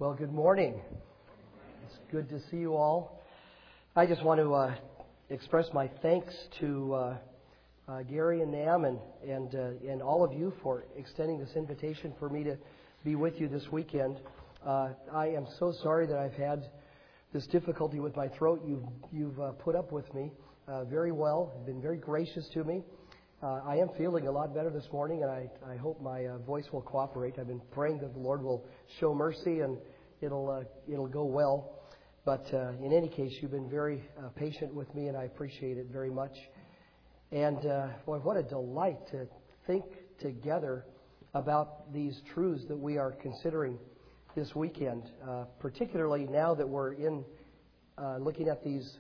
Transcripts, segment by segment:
Well, good morning. It's good to see you all. I just want to express my thanks to Gary and Nam and all of you for extending this invitation for me to be with you this weekend. I am so sorry that I've had this difficulty with my throat. You've put up with me very well, been very gracious to me. I am feeling a lot better this morning, and I hope my voice will cooperate. I've been praying that the Lord will show mercy and it'll go well. But in any case, you've been very patient with me, and I appreciate it very much. And boy, what a delight to think together about these truths that we are considering this weekend, particularly now that we're in looking at these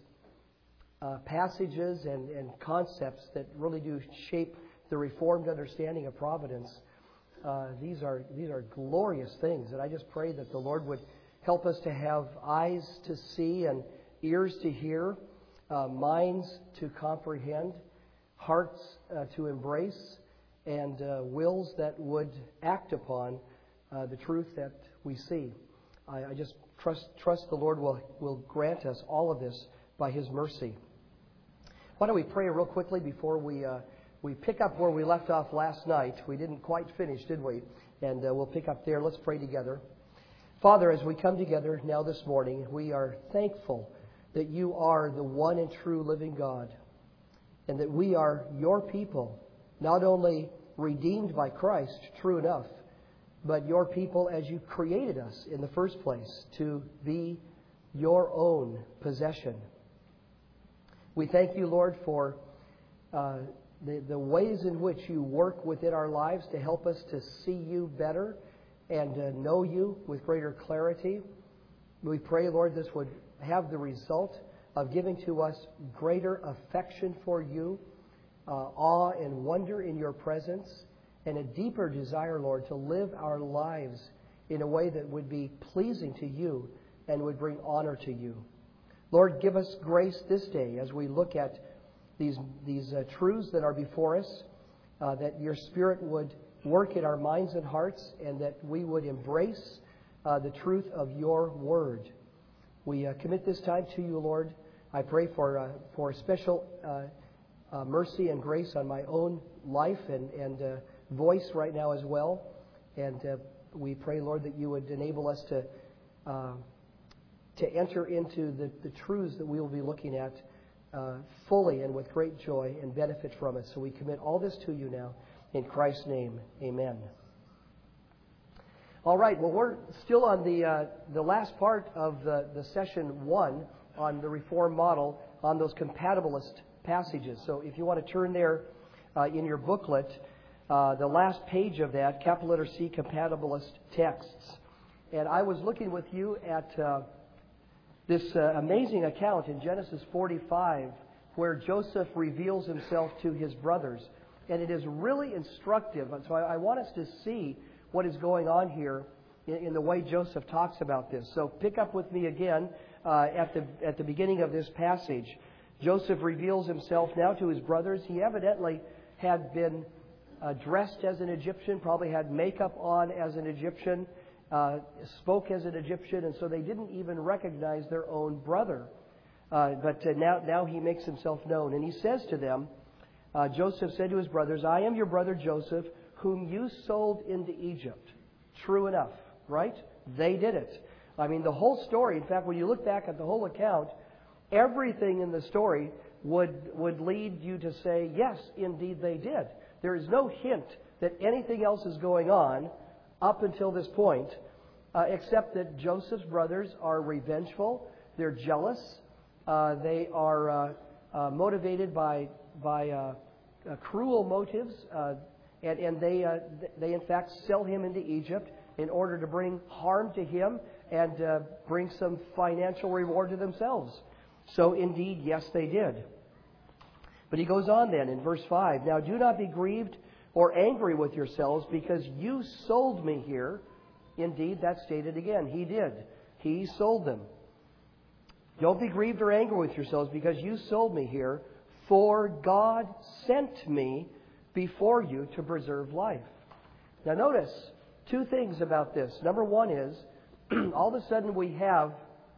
passages and concepts that really do shape the Reformed understanding of providence. These are glorious things, and I just pray that the Lord would help us to have eyes to see and ears to hear, minds to comprehend, hearts to embrace, and wills that would act upon the truth that we see. I just trust the Lord will grant us all of this by His mercy. Why don't we pray real quickly before we pick up where we left off last night. We didn't quite finish, did we? And we'll pick up there. Let's pray together. Father, as we come together now this morning, we are thankful that You are the one and true living God, and that we are Your people, not only redeemed by Christ, true enough, but Your people as You created us in the first place to be Your own possession. We thank You, Lord, for the ways in which You work within our lives to help us to see You better and know You with greater clarity. We pray, Lord, this would have the result of giving to us greater affection for You, awe and wonder in Your presence, and a deeper desire, Lord, to live our lives in a way that would be pleasing to You and would bring honor to You. Lord, give us grace this day as we look at these truths that are before us, that Your Spirit would work in our minds and hearts, and that we would embrace the truth of Your Word. We commit this time to You, Lord. I pray for special mercy and grace on my own life and voice right now as well. And we pray, Lord, that You would enable us to enter into the truths that we will be looking at fully and with great joy and benefit from it. So we commit all this to You now. In Christ's name, amen. All right, well, we're still on the last part of the session 1 on the Reformed model on those compatibilist passages. So if you want to turn there in your booklet, the last page of that, capital letter C, compatibilist texts. And I was looking with you at this amazing account in Genesis 45 where Joseph reveals himself to his brothers. And it is really instructive. And so I want us to see what is going on here in the way Joseph talks about this. So pick up with me again at the beginning of this passage. Joseph reveals himself now to his brothers. He evidently had been dressed as an Egyptian, probably had makeup on as an Egyptian, spoke as an Egyptian, and so they didn't even recognize their own brother. But now he makes himself known. And he says to them, Joseph said to his brothers, I am your brother Joseph, whom you sold into Egypt. True enough, right? They did it. I mean, the whole story, in fact, when you look back at the whole account, everything in the story would lead you to say, yes, indeed they did. There is no hint that anything else is going on up until this point, except that Joseph's brothers are revengeful, they're jealous, they are motivated by cruel motives, and they in fact sell him into Egypt in order to bring harm to him and bring some financial reward to themselves. So indeed, yes, they did. But he goes on then in verse 5, Now do not be grieved or angry with yourselves because you sold me here. Indeed, that's stated again. He did. He sold them. Don't be grieved or angry with yourselves because you sold me here. For God sent me before you to preserve life. Now notice two things about this. Number one is all of a sudden we have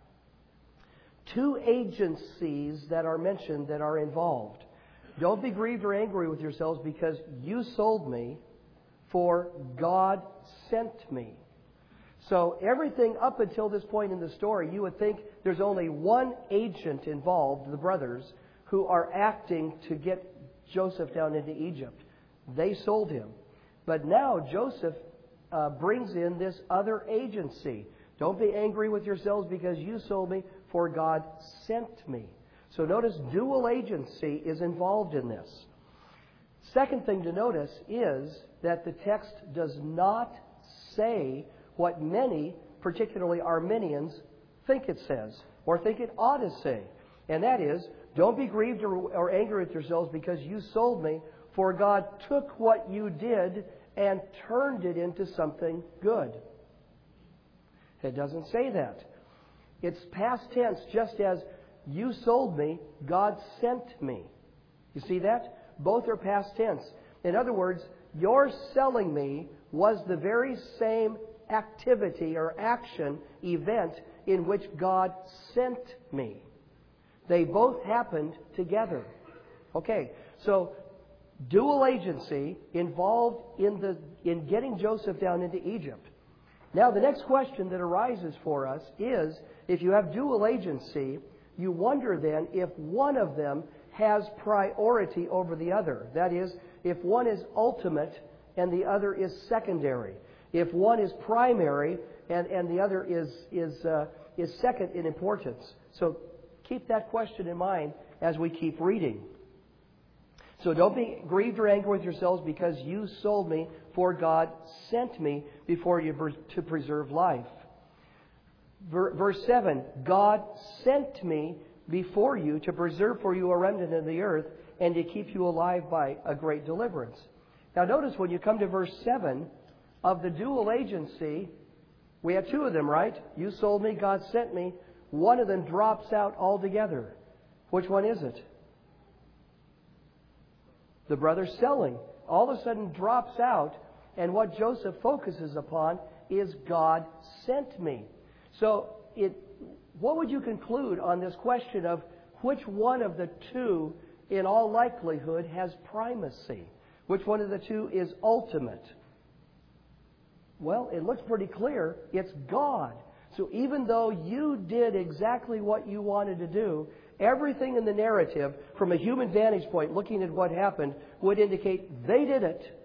two agencies that are mentioned that are involved. Don't be grieved or angry with yourselves because you sold me, for God sent me. So everything up until this point in the story, you would think there's only one agent involved, the brothers, who are acting to get Joseph down into Egypt. They sold him. But now Joseph brings in this other agency. Don't be angry with yourselves because you sold me, for God sent me. So notice dual agency is involved in this. Second thing to notice is that the text does not say what many, particularly Arminians, think it says or think it ought to say. And that is, don't be grieved or angry with yourselves because you sold me, for God took what you did and turned it into something good. It doesn't say that. It's past tense, just as you sold me, God sent me. You see that? Both are past tense. In other words, your selling me was the very same activity or action, event, in which God sent me. They both happened together. Okay, so dual agency involved in getting Joseph down into Egypt. Now, the next question that arises for us is, if you have dual agency, you wonder then if one of them has priority over the other. That is, if one is ultimate and the other is secondary. If one is primary and the other is second in importance. So keep that question in mind as we keep reading. So don't be grieved or angry with yourselves because you sold me, for God sent me before you to preserve life. Verse 7, God sent me before you to preserve for you a remnant in the earth and to keep you alive by a great deliverance. Now notice when you come to verse 7, of the dual agency, we have two of them, right? You sold me, God sent me. One of them drops out altogether. Which one is it? The brother selling. All of a sudden drops out, and what Joseph focuses upon is God sent me. So what would you conclude on this question of which one of the two, in all likelihood, has primacy? Which one of the two is ultimate? Well, it looks pretty clear. It's God. So even though you did exactly what you wanted to do, everything in the narrative, from a human vantage point, looking at what happened, would indicate they did it.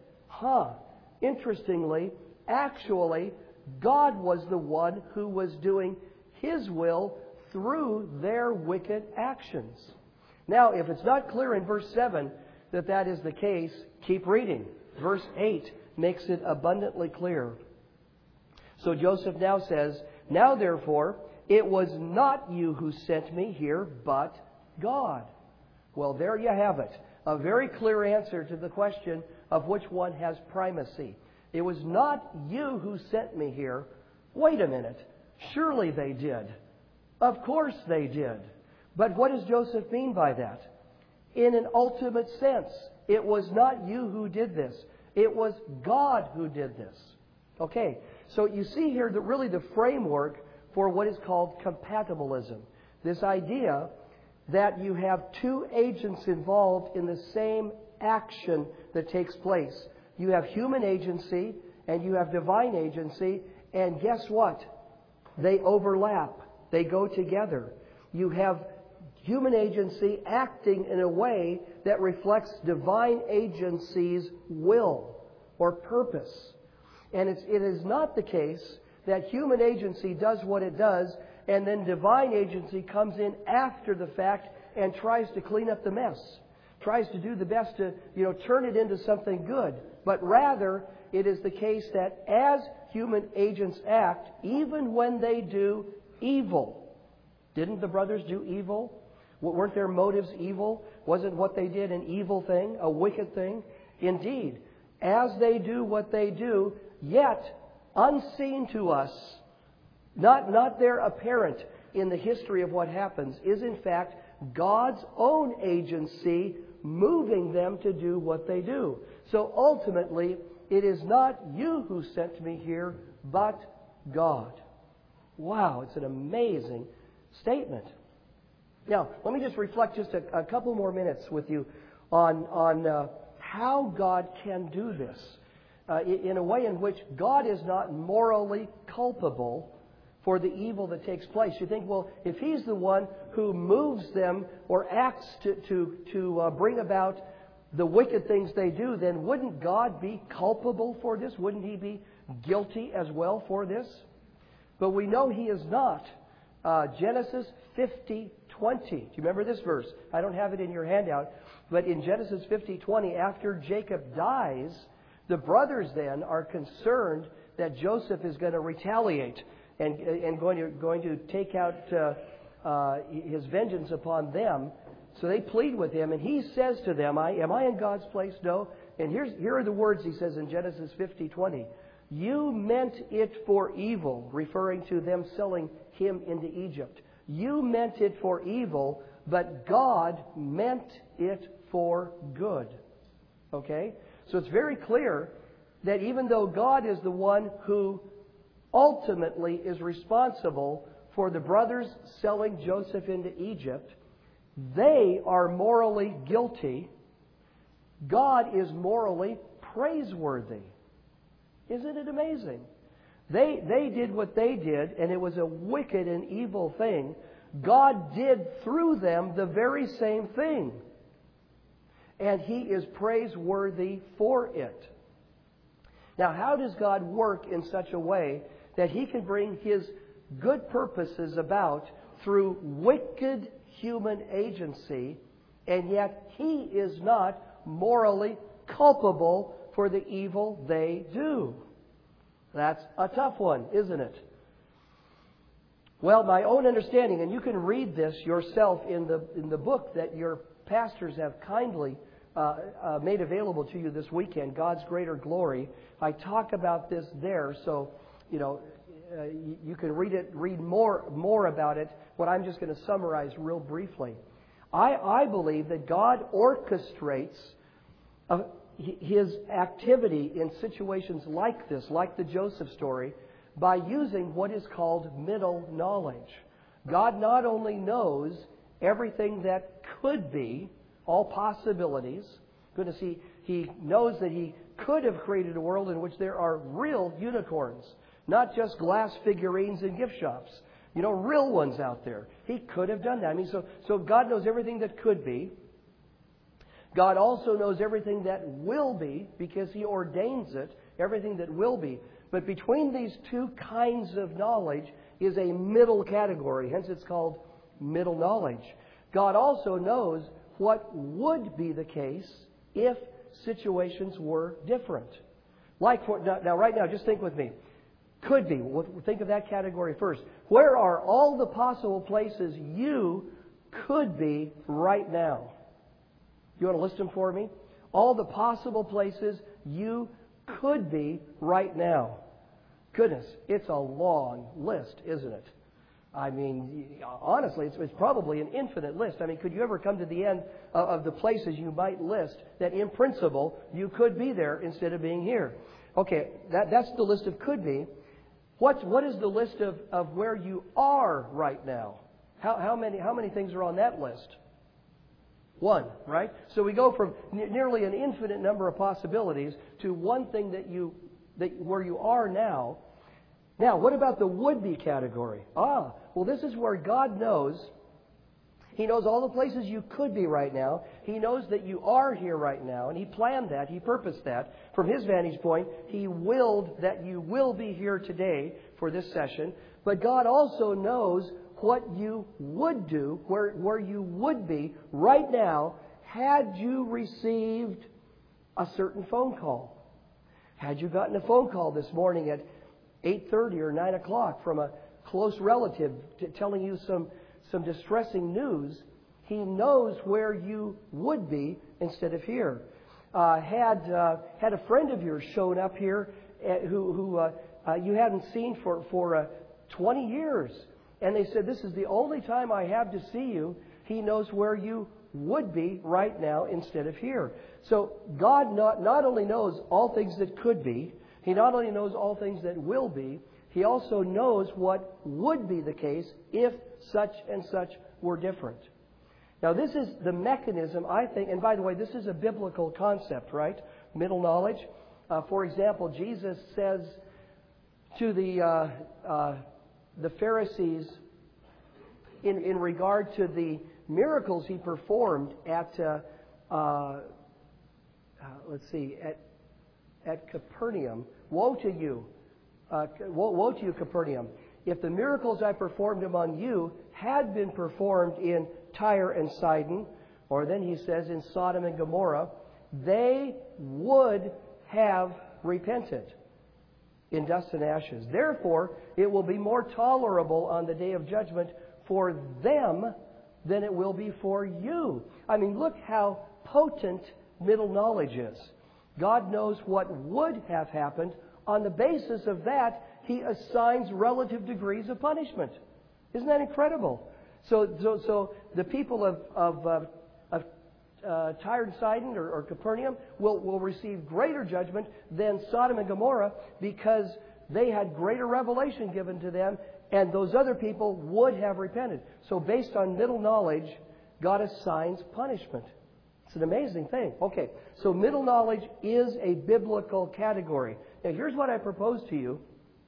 Interestingly, actually, God was the one who was doing His will through their wicked actions. Now, if it's not clear in verse 7 that is the case, keep reading. Verse 8 makes it abundantly clear. So Joseph now says, now therefore, it was not you who sent me here, but God. Well, there you have it. A very clear answer to the question of which one has primacy. It was not you who sent me here. Wait a minute. Surely they did. Of course they did. But what does Joseph mean by that? In an ultimate sense, it was not you who did this. It was God who did this. Okay, so you see here that really the framework for what is called compatibilism. This idea that you have two agents involved in the same action that takes place. You have human agency and you have divine agency, and guess what? They overlap. They go together. You have human agency acting in a way that reflects divine agency's will or purpose. And it is not the case that human agency does what it does and then divine agency comes in after the fact and tries to clean up the mess. Tries to do the best to, turn it into something good. But rather, it is the case that as human agents act, even when they do evil. Didn't the brothers do evil? Weren't their motives evil? Wasn't what they did an evil thing, a wicked thing? Indeed, as they do what they do, yet unseen to us, not there apparent in the history of what happens, is in fact God's own agency moving them to do what they do. So ultimately, it is not you who sent me here, but God. Wow, it's an amazing statement. Now, let me just reflect just a couple more minutes with you on how God can do this in a way in which God is not morally culpable for the evil that takes place. You think, well, if He's the one who moves them or acts to bring about the wicked things they do, then wouldn't God be culpable for this? Wouldn't He be guilty as well for this? But we know He is not. Genesis 50:20. Do you remember this verse? I don't have it in your handout. But in Genesis 50:20, after Jacob dies, the brothers then are concerned that Joseph is going to retaliate and going to take out his vengeance upon them. So they plead with him, and he says to them, am I in God's place? No. And here are the words he says in Genesis 50:20. You meant it for evil, referring to them selling him into Egypt. You meant it for evil, but God meant it for good. Okay? So it's very clear that even though God is the one who ultimately is responsible for the brothers selling Joseph into Egypt, they are morally guilty. God is morally praiseworthy. Isn't it amazing? They did what they did, and it was a wicked and evil thing. God did through them the very same thing. And He is praiseworthy for it. Now, how does God work in such a way that He can bring His good purposes about through wicked human agency, and yet He is not morally culpable for the evil they do? That's a tough one, isn't it? Well, my own understanding, and you can read this yourself in the book that your pastors have kindly made available to you this weekend, God's Greater Glory. I talk about this there, so you can read more about it. What I'm just going to summarize real briefly. I believe that God orchestrates His activity in situations like this, like the Joseph story, by using what is called middle knowledge. God not only knows everything that could be, all possibilities. Goodness, He knows that He could have created a world in which there are real unicorns, not just glass figurines in gift shops. Real ones out there. He could have done that. So God knows everything that could be. God also knows everything that will be, because He ordains it, everything that will be. But between these two kinds of knowledge is a middle category. Hence it's called middle knowledge. God also knows what would be the case if situations were different. Right now, just think with me. Could be. We'll think of that category first. Where are all the possible places you could be right now? You want to list them for me? All the possible places you could be right now. Goodness, it's a long list, isn't it? Honestly, it's probably an infinite list. Could you ever come to the end of the places you might list that in principle you could be there instead of being here? Okay, that's the list of could be. What is the list of where you are right now? How many things are on that list? One, right? So we go from nearly an infinite number of possibilities to one thing where you are now. Now, what about the would-be category? Well, this is where God knows. He knows all the places you could be right now. He knows that you are here right now, and He planned that. He purposed that. From His vantage point, He willed that you will be here today for this session. But God also knows what you would do, where you would be right now had you received a certain phone call. Had you gotten a phone call this morning at 8:30 or 9 o'clock from a close relative telling you some distressing news, He knows where you would be instead of here. Had a friend of yours shown up here who you hadn't seen for 20 years, and they said, this is the only time I have to see you, He knows where you would be right now instead of here. So God not only knows all things that could be, He not only knows all things that will be, He also knows what would be the case if such and such were different. Now, this is the mechanism, I think, and by the way, this is a biblical concept, right? Middle knowledge. For example, Jesus says to the Pharisees in regard to the miracles he performed at Capernaum. Woe to you, Capernaum! If the miracles I performed among you had been performed in Tyre and Sidon, or then he says in Sodom and Gomorrah, they would have repented in dust and ashes. Therefore, it will be more tolerable on the day of judgment for them than it will be for you. I mean, look how potent middle knowledge is. God knows what would have happened. On the basis of that, He assigns relative degrees of punishment. Isn't that incredible? So the people of Tyre and Sidon or Capernaum will receive greater judgment than Sodom and Gomorrah because they had greater revelation given to them, and those other people would have repented. So based on middle knowledge, God assigns punishment. It's an amazing thing. Okay, so middle knowledge is a biblical category. Now here's what I propose to you,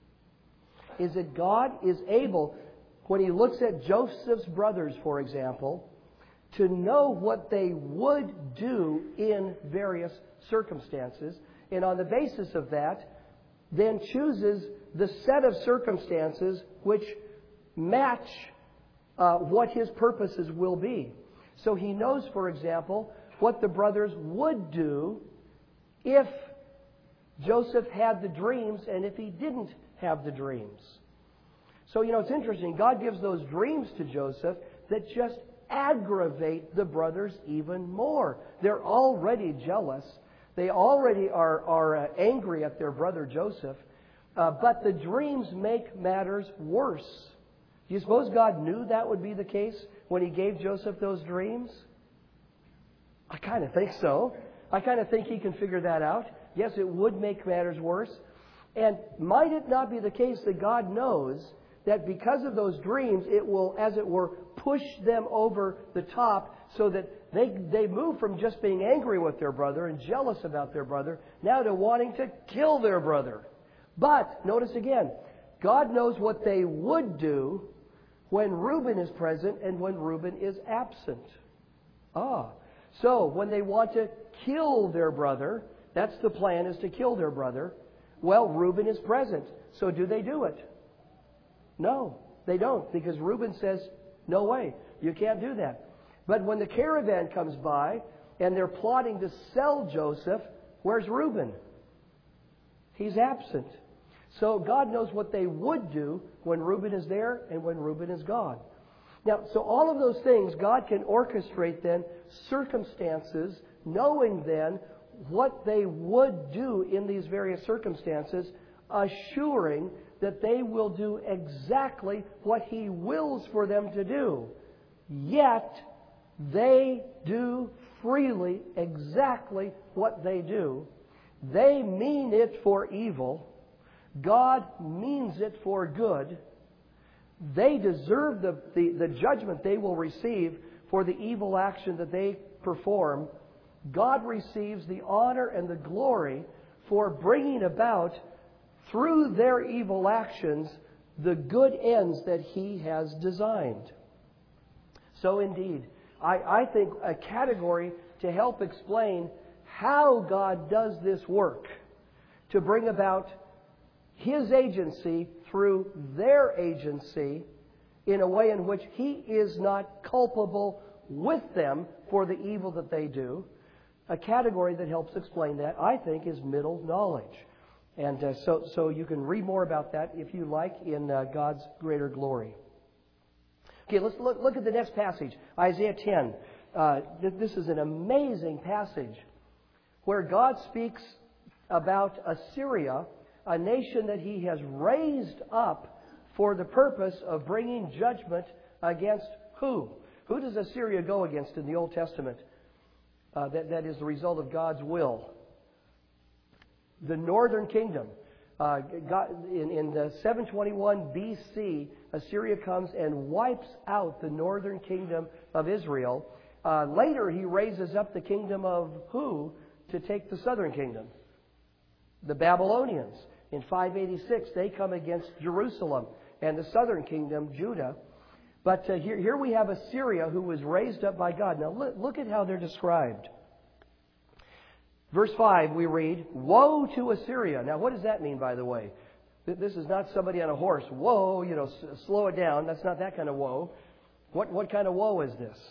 is that God is able, when He looks at Joseph's brothers, for example, to know what they would do in various circumstances, and on the basis of that, then chooses the set of circumstances which match what His purposes will be. So He knows, for example, what the brothers would do if Joseph had the dreams and if he didn't have the dreams. So, it's interesting. God gives those dreams to Joseph that just aggravate the brothers even more. They're already jealous. They already are angry at their brother Joseph. But the dreams make matters worse. Do you suppose God knew that would be the case when He gave Joseph those dreams? I kind of think so. I kind of think He can figure that out. Yes, it would make matters worse. And might it not be the case that God knows that because of those dreams, it will, as it were, push them over the top so that they move from just being angry with their brother and jealous about their brother now to wanting to kill their brother. But, notice again, God knows what they would do when Reuben is present and when Reuben is absent. So when they want to kill their brother, that's the plan, is to kill their brother. Well, Reuben is present. So do they do it? No, they don't, because Reuben says, no way, you can't do that. But when the caravan comes by and they're plotting to sell Joseph, where's Reuben? He's absent. So God knows what they would do when Reuben is there and when Reuben is gone. Now, so all of those things, God can orchestrate then circumstances, knowing then what they would do in these various circumstances, assuring that they will do exactly what He wills for them to do. Yet, they do freely exactly what they do. They mean it for evil. God means it for good. They deserve the judgment they will receive for the evil action that they perform. God receives the honor and the glory for bringing about, through their evil actions, the good ends that He has designed. So indeed, I think a category to help explain how God does this work to bring about His agency through their agency in a way in which He is not culpable with them for the evil that they do. A category that helps explain that, I think, is middle knowledge. And so you can read more about that, if you like, in God's greater glory. Okay, let's look at the next passage, Isaiah 10. This is an amazing passage where God speaks about Assyria, a nation that He has raised up for the purpose of bringing judgment against who? Who does Assyria go against in the Old Testament? That is the result of God's will. The northern kingdom. In the 721 BC, Assyria comes and wipes out the northern kingdom of Israel. Later, he raises up the kingdom of who to take the southern kingdom? The Babylonians. In 586, they come against Jerusalem and the southern kingdom, Judah. But here we have Assyria, who was raised up by God. Now look at how they're described. Verse 5, we read, "Woe to Assyria." Now, what does that mean, by the way? This is not somebody on a horse. Woe, slow it down. That's not that kind of woe. What kind of woe is this?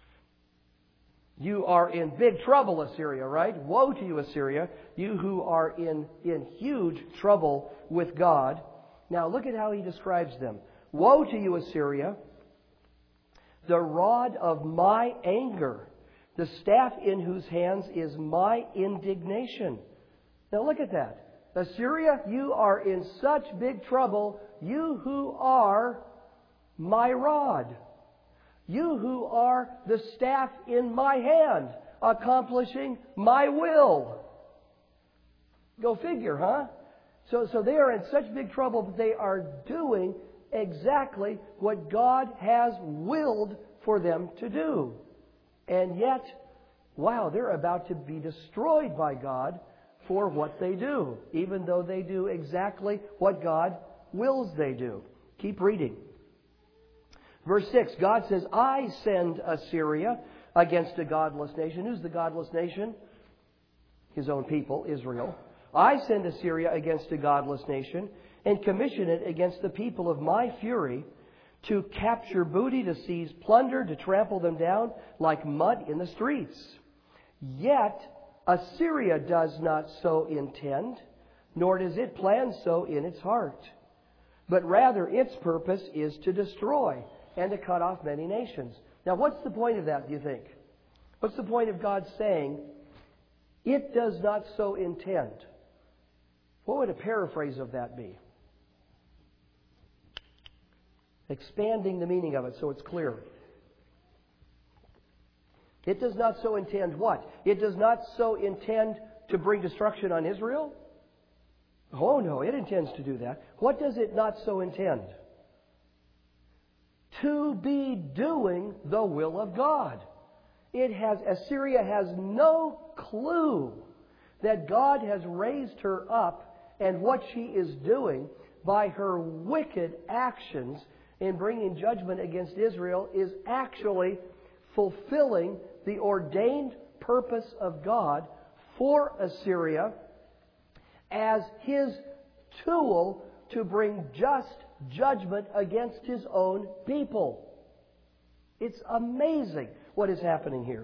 You are in big trouble, Assyria, right? Woe to you, Assyria, you who are in huge trouble with God. Now, look at how he describes them. "Woe to you, Assyria, the rod of my anger, the staff in whose hands is my indignation." Now look at that. Assyria, you are in such big trouble, you who are my rod. You who are the staff in my hand, accomplishing my will. Go figure, huh? So they are in such big trouble that they are doing exactly what God has willed for them to do. And yet, wow, they're about to be destroyed by God for what they do, even though they do exactly what God wills they do. Keep reading. Verse 6, God says, "I send Assyria against a godless nation." Who's the godless nation? His own people, Israel. "I send Assyria against a godless nation and commission it against the people of my fury to capture booty, to seize plunder, to trample them down like mud in the streets. Yet Assyria does not so intend, nor does it plan so in its heart. But rather its purpose is to destroy and to cut off many nations." Now what's the point of that, do you think? What's the point of God saying, it does not so intend? What would a paraphrase of that be? Expanding the meaning of it so it's clear. It does not so intend what? It does not so intend to bring destruction on Israel? Oh no, it intends to do that. What does it not so intend? To be doing the will of God. Assyria has no clue that God has raised her up, and what she is doing by her wicked actions in bringing judgment against Israel is actually fulfilling the ordained purpose of God for Assyria as His tool to bring just judgment against His own people. It's amazing what is happening here.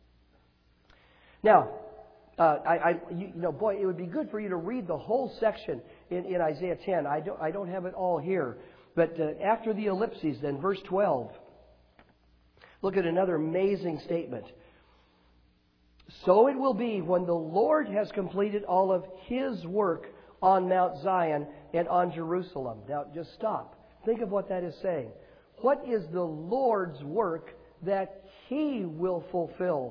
Now, it would be good for you to read the whole section in Isaiah 10. I don't have it all here. But after the ellipses, then, verse 12. Look at another amazing statement. "So it will be when the Lord has completed all of His work on Mount Zion and on Jerusalem." Now, just stop. Think of what that is saying. What is the Lord's work that He will fulfill?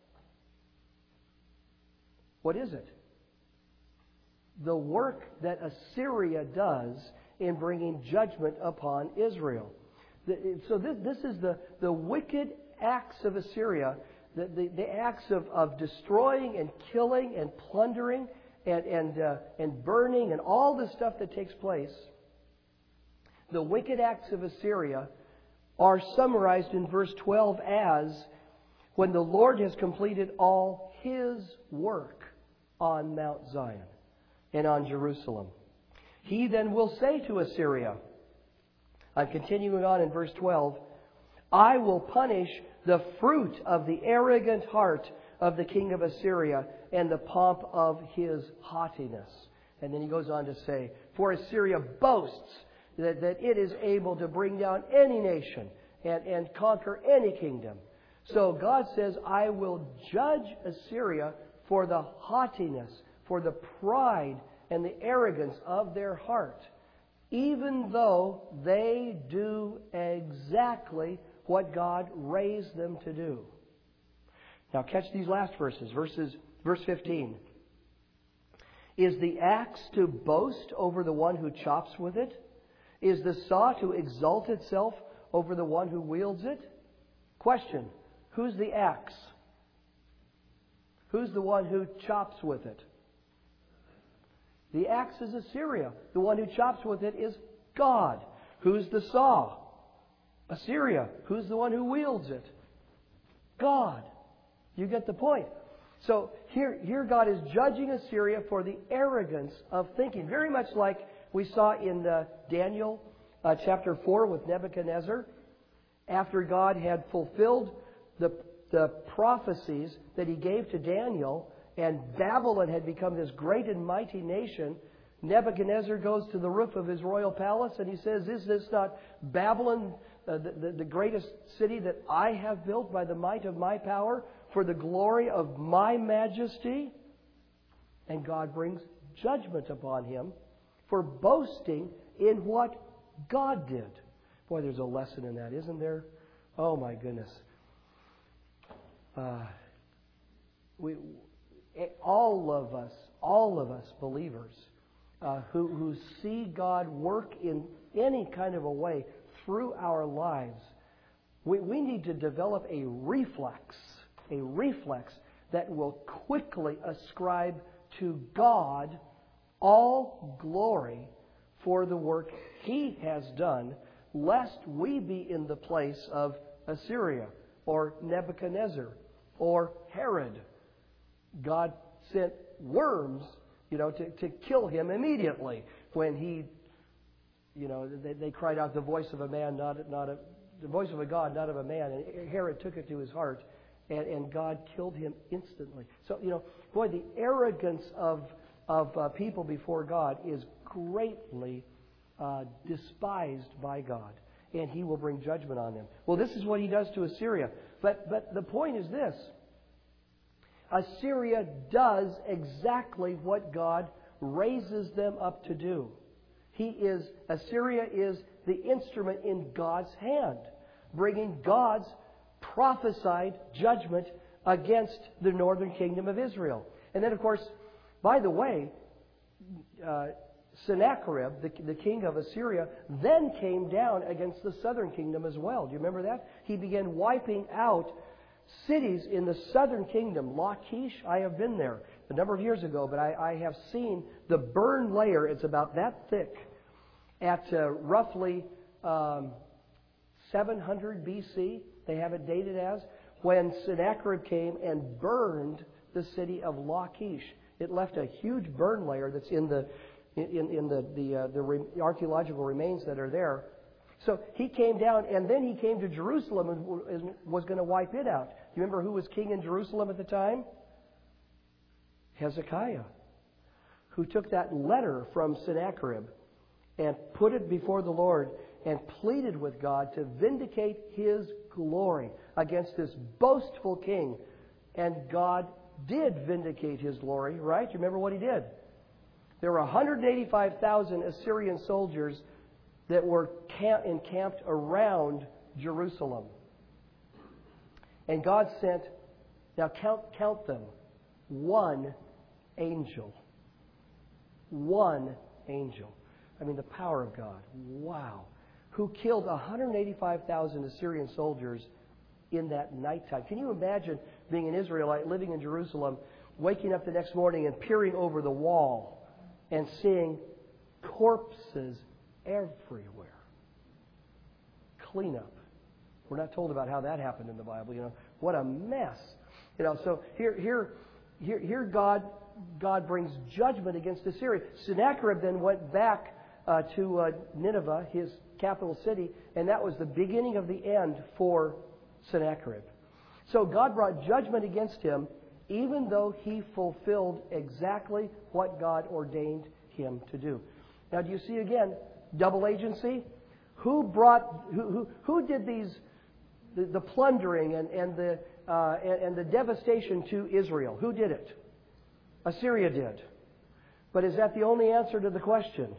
What is it? The work that Assyria does in bringing judgment upon Israel. So this is the wicked acts of Assyria, the acts of destroying and killing and plundering and burning and all the stuff that takes place. The wicked acts of Assyria are summarized in verse 12 as, "When the Lord has completed all His work on Mount Zion and on Jerusalem. He then will say to Assyria," I'm continuing on in verse 12, "I will punish the fruit of the arrogant heart of the king of Assyria and the pomp of his haughtiness." And then he goes on to say, "For Assyria boasts that it is able to bring down any nation and conquer any kingdom." So God says, I will judge Assyria for the haughtiness, for the pride and the arrogance of their heart, even though they do exactly what God raised them to do. Now catch these last verses. Verse 15. Is the axe to boast over the one who chops with it? Is the saw to exalt itself over the one who wields it? Question, who's the axe? Who's the one who chops with it? The axe is Assyria. The one who chops with it is God. Who's the saw? Assyria. Who's the one who wields it? God. You get the point. So here God is judging Assyria for the arrogance of thinking. Very much like we saw in Daniel chapter 4 with Nebuchadnezzar. After God had fulfilled the prophecies that He gave to Daniel, and Babylon had become this great and mighty nation, Nebuchadnezzar goes to the roof of his royal palace and he says, "Is this not Babylon, the greatest city that I have built by the might of my power for the glory of my majesty?" And God brings judgment upon him for boasting in what God did. Boy, there's a lesson in that, isn't there? Oh my goodness. All of us believers who see God work in any kind of a way through our lives, we need to develop a reflex that will quickly ascribe to God all glory for the work He has done, lest we be in the place of Assyria or Nebuchadnezzar or Herod. God sent worms, to kill him immediately when he, they cried out the voice of a man, the voice of a God, not of a man. And Herod took it to his heart, and God killed him instantly. So, boy, the arrogance of people before God is greatly despised by God, and He will bring judgment on them. Well, this is what He does to Assyria. But the point is this. Assyria does exactly what God raises them up to do. Assyria is the instrument in God's hand, bringing God's prophesied judgment against the northern kingdom of Israel. And then, of course, by the way, Sennacherib, the king of Assyria, then came down against the southern kingdom as well. Do you remember that? He began wiping out cities in the southern kingdom. Lachish, I have been there a number of years ago, but I have seen the burn layer. It's about that thick at roughly 700 BC. They have it dated as when Sennacherib came and burned the city of Lachish. It left a huge burn layer that's in the archaeological remains that are there. So he came down, and then he came to Jerusalem and was going to wipe it out. Do you remember who was king in Jerusalem at the time? Hezekiah, who took that letter from Sennacherib and put it before the Lord and pleaded with God to vindicate His glory against this boastful king. And God did vindicate His glory, right? You remember what He did? There were 185,000 Assyrian soldiers that were encamped around Jerusalem. And God sent, now count them, one angel. One angel. I mean, the power of God. Wow. Who killed 185,000 Assyrian soldiers in that nighttime. Can you imagine being an Israelite living in Jerusalem, waking up the next morning and peering over the wall and seeing corpses everywhere? Clean up. We're not told about how that happened in the Bible. What a mess. So here God brings judgment against Assyria. Sennacherib then went back to Nineveh, his capital city, and that was the beginning of the end for Sennacherib. So God brought judgment against him, even though he fulfilled exactly what God ordained him to do. Now, do you see again double agency? Who did the plundering and the devastation to Israel? Who did it? Assyria did. But is that the only answer to the question?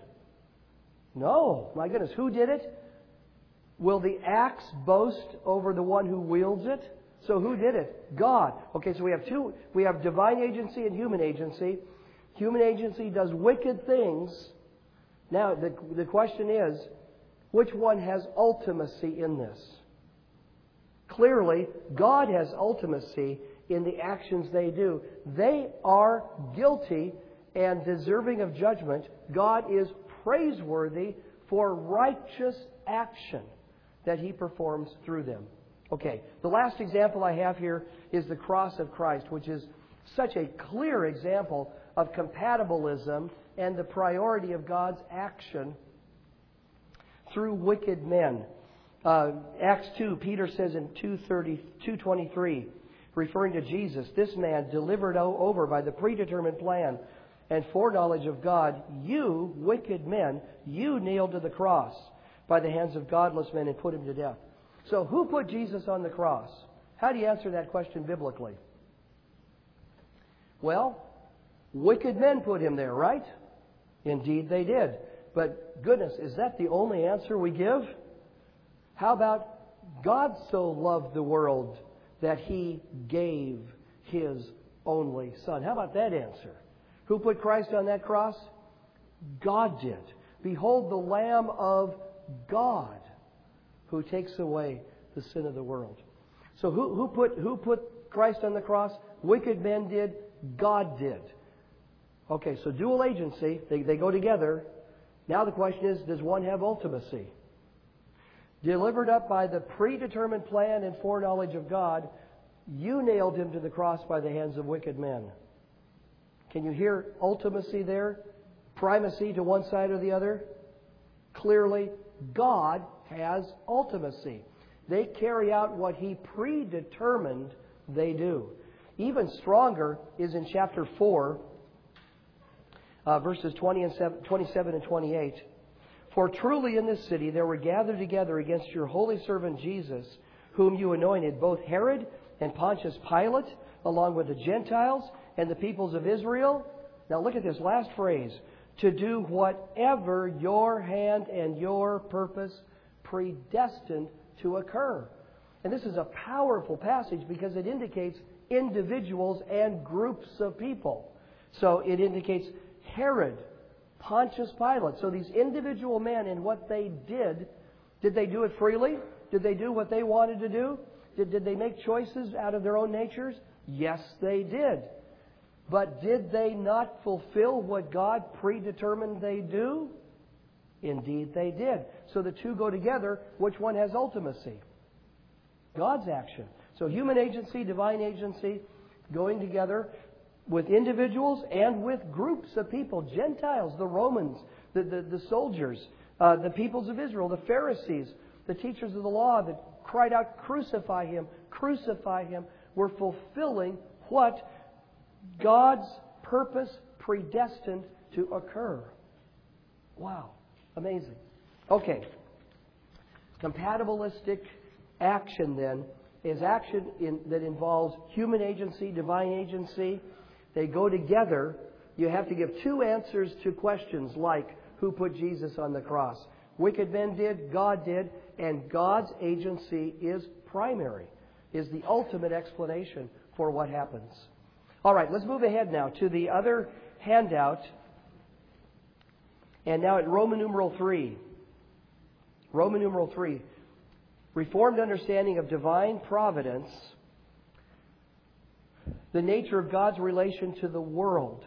No. My goodness, who did it? Will the axe boast over the one who wields it? So who did it? God. Okay, so we have divine agency and human agency. Human agency does wicked things. Now, the question is, which one has ultimacy in this? Clearly, God has ultimacy in the actions they do. They are guilty and deserving of judgment. God is praiseworthy for righteous action that He performs through them. Okay, the last example I have here is the cross of Christ, which is such a clear example of compatibilism and the priority of God's action through wicked men. Acts 2, Peter says in 2:23, referring to Jesus, this man delivered over by the predetermined plan and foreknowledge of God, you, wicked men, you nailed to the cross by the hands of godless men and put Him to death. So who put Jesus on the cross? How do you answer that question biblically? Well, wicked men put Him there, right? Indeed they did. But goodness, is that the only answer we give? How about God so loved the world that He gave His only Son? How about that answer? Who put Christ on that cross? God did. Behold the Lamb of God who takes away the sin of the world. So who put Christ on the cross? Wicked men did. God did. Okay, so dual agency. They go together. Now the question is, does one have ultimacy? Delivered up by the predetermined plan and foreknowledge of God, you nailed Him to the cross by the hands of wicked men. Can you hear ultimacy there? Primacy to one side or the other? Clearly, God has ultimacy. They carry out what He predetermined they do. Even stronger is in chapter 4, verses 27 and 28. For truly in this city there were gathered together against your holy servant Jesus, whom you anointed, both Herod and Pontius Pilate, along with the Gentiles and the peoples of Israel. Now look at this last phrase. To do whatever your hand and your purpose predestined to occur. And this is a powerful passage because it indicates individuals and groups of people. So it indicates Herod, Pontius Pilate. So these individual men and what they did they do it freely? Did they do what they wanted to do? Did they make choices out of their own natures? Yes, they did. But did they not fulfill what God predetermined they do? Indeed they did. So the two go together. Which one has ultimacy? God's action. So human agency, divine agency, going together with individuals and with groups of people. Gentiles, the Romans, the soldiers, the peoples of Israel, the Pharisees, the teachers of the law that cried out, crucify Him, crucify Him, were fulfilling what God's purpose predestined to occur. Wow. Amazing. Okay. Compatibilistic action, then, is action that involves human agency, divine agency. They go together. You have to give two answers to questions like, who put Jesus on the cross? Wicked men did, God did, and God's agency is primary, is the ultimate explanation for what happens. All right, let's move ahead now to the other handout. And now at Roman numeral 3. Roman numeral 3. Reformed understanding of divine providence, the nature of God's relation to the world.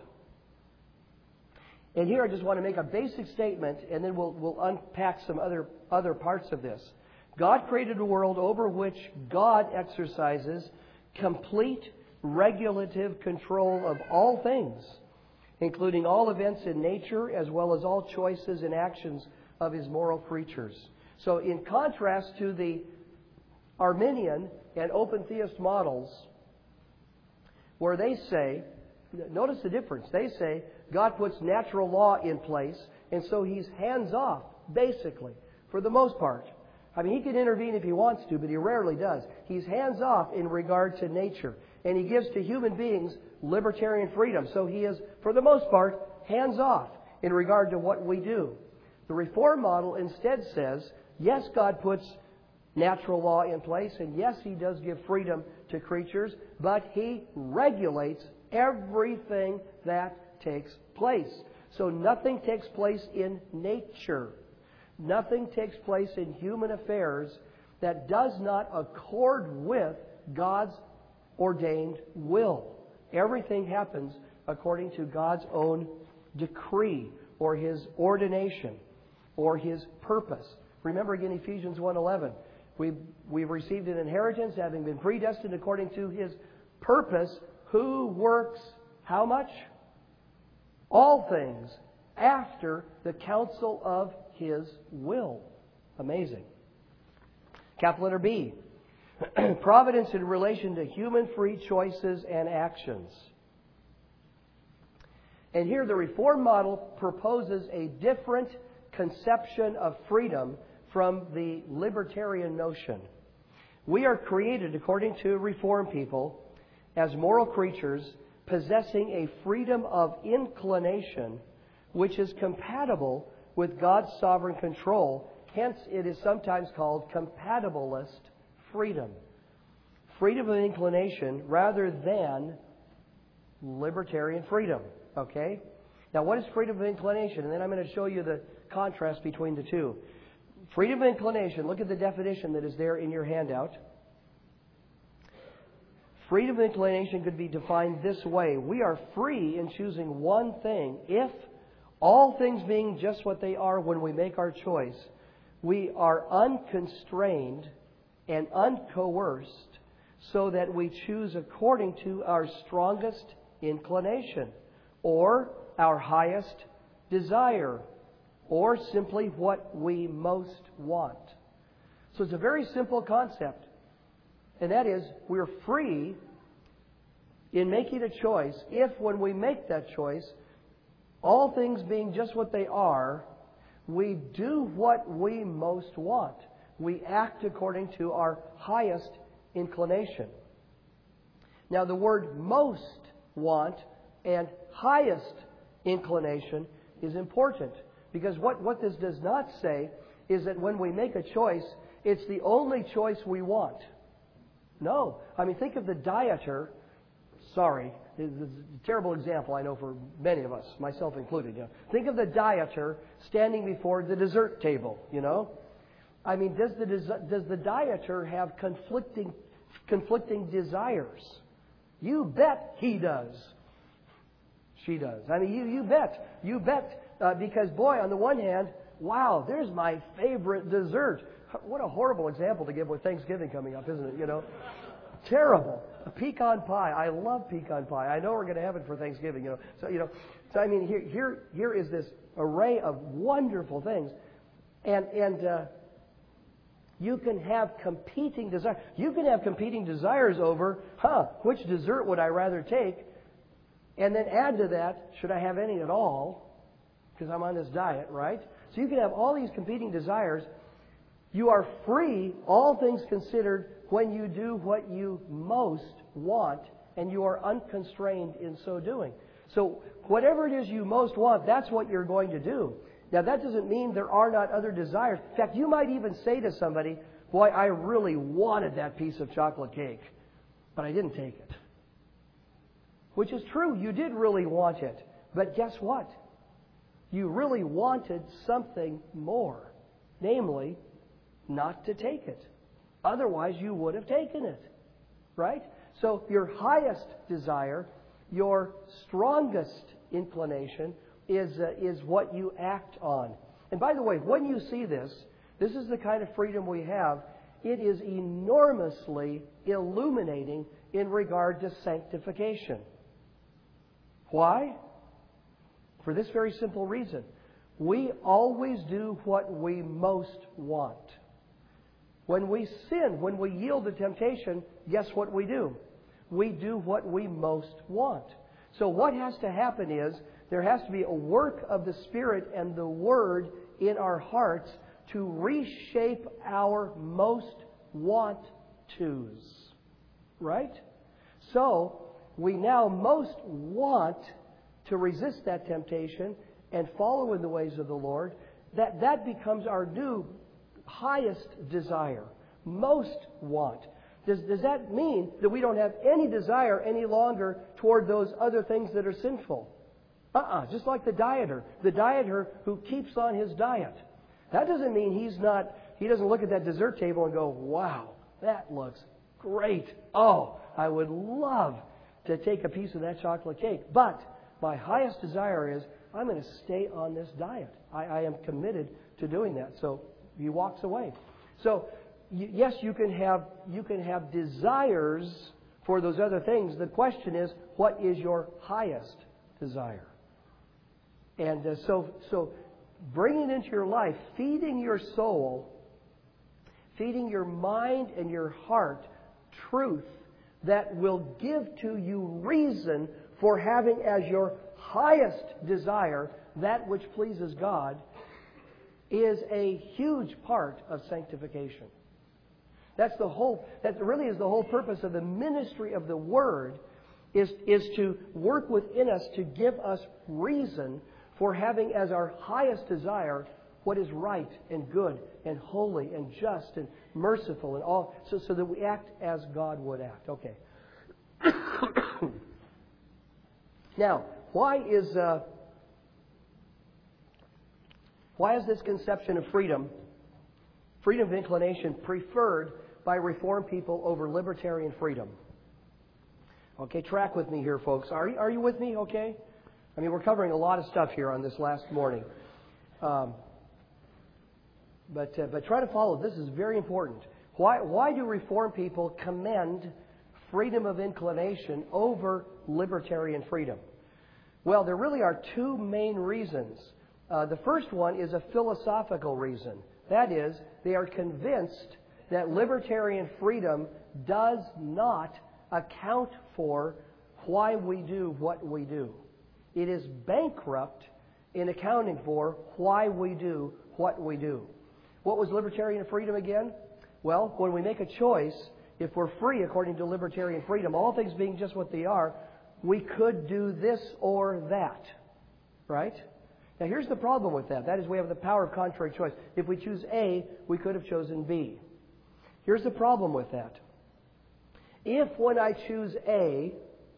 And here I just want to make a basic statement, and then we'll unpack some other parts of this. God created a world over which God exercises complete regulative control of all things, including all events in nature as well as all choices and actions of His moral creatures. So in contrast to the Arminian and open theist models, where they say, notice the difference, they say God puts natural law in place, and so He's hands-off, basically, for the most part. I mean, He can intervene if He wants to, but He rarely does. He's hands-off in regard to nature, and He gives to human beings libertarian freedom. So He is, for the most part, hands-off in regard to what we do. The Reform model instead says, yes, God puts natural law in place, and yes, He does give freedom to creatures, but He regulates everything that takes place. So nothing takes place in nature. Nothing takes place in human affairs that does not accord with God's ordained will. Everything happens according to God's own decree or His ordination or His purpose. Remember again Ephesians 1:11. We've received an inheritance having been predestined according to His purpose, who works how much? All things after the counsel of His will. Amazing. Capital letter B. Providence in relation to human free choices and actions. And here the Reformed model proposes a different conception of freedom from the libertarian notion. We are created, according to Reformed people, as moral creatures possessing a freedom of inclination which is compatible with God's sovereign control. Hence, it is sometimes called compatibilist freedom. Freedom of inclination rather than libertarian freedom. Okay? Now, what is freedom of inclination? And then I'm going to show you the contrast between the two. Freedom of inclination, look at the definition that is there in your handout. Freedom of inclination could be defined this way. We are free in choosing one thing if, all things being just what they are when we make our choice, we are unconstrained and uncoerced so that we choose according to our strongest inclination or our highest desire or simply what we most want. So it's a very simple concept. And that is, we're free in making a choice if when we make that choice, all things being just what they are, we do what we most want. We act according to our highest inclination. Now the word most want and highest inclination is important because what this does not say is that when we make a choice, it's the only choice we want. No. I mean, think of the dieter. Sorry, this is a terrible example, I know, for many of us, myself included. You know. Think of the dieter standing before the dessert table, you know. I mean, does the dieter have conflicting desires? You bet he does. She does. I mean, you bet. You bet. Because, boy, on the one hand, wow, there's my favorite dessert. What a horrible example to give with Thanksgiving coming up, isn't it? You know, terrible. A pecan pie. I love pecan pie. I know we're going to have it for Thanksgiving. You know, so I mean, here is this array of wonderful things, and you can have competing desires. You can have competing desires over, which dessert would I rather take, and then add to that, should I have any at all? Because I'm on this diet, right? So you can have all these competing desires. You are free, all things considered, when you do what you most want, and you are unconstrained in so doing. So whatever it is you most want, that's what you're going to do. Now, that doesn't mean there are not other desires. In fact, you might even say to somebody, boy, I really wanted that piece of chocolate cake, but I didn't take it. Which is true. You did really want it. But guess what? You really wanted something more. Namely, not to take it. Otherwise, you would have taken it. Right? So your highest desire, your strongest inclination is what you act on. And by the way, when you see this is the kind of freedom we have. It is enormously illuminating in regard to sanctification. Why? For this very simple reason. We always do what we most want. When we sin, when we yield to temptation, guess what we do? We do what we most want. So what has to happen is there has to be a work of the Spirit and the Word in our hearts to reshape our most want-tos. Right? So we now most want to resist that temptation and follow in the ways of the Lord. That becomes our new highest desire, most want. Does that mean that we don't have any desire any longer toward those other things that are sinful? Just like the dieter who keeps on his diet. That doesn't mean he doesn't look at that dessert table and go, wow, that looks great. Oh, I would love to take a piece of that chocolate cake. But my highest desire is I'm going to stay on this diet. I am committed to doing that. So he walks away. So yes, you can have desires for those other things. The question is, what is your highest desire? And so bringing into your life, feeding your soul, feeding your mind and your heart truth that will give to you reason for having as your highest desire that which pleases God is a huge part of sanctification. That really is the whole purpose of the ministry of the Word, is to work within us to give us reason for having as our highest desire what is right and good and holy and just and merciful and all, so that we act as God would act. Okay. Now, why is this conception of freedom of inclination, preferred by Reformed people over libertarian freedom? Okay, track with me here, folks. Are you with me? Okay. I mean, we're covering a lot of stuff here on this last morning. But try to follow. This is very important. Why do Reformed people commend freedom of inclination over libertarian freedom? Well, there really are two main reasons. The first one is a philosophical reason. That is, they are convinced that libertarian freedom does not account for why we do what we do. It is bankrupt in accounting for why we do what we do. What was libertarian freedom again? Well, when we make a choice, if we're free according to libertarian freedom, all things being just what they are, we could do this or that. Right? Now here's the problem with that. That is, we have the power of contrary choice. If we choose A, we could have chosen B. Here's the problem with that. If when I choose A,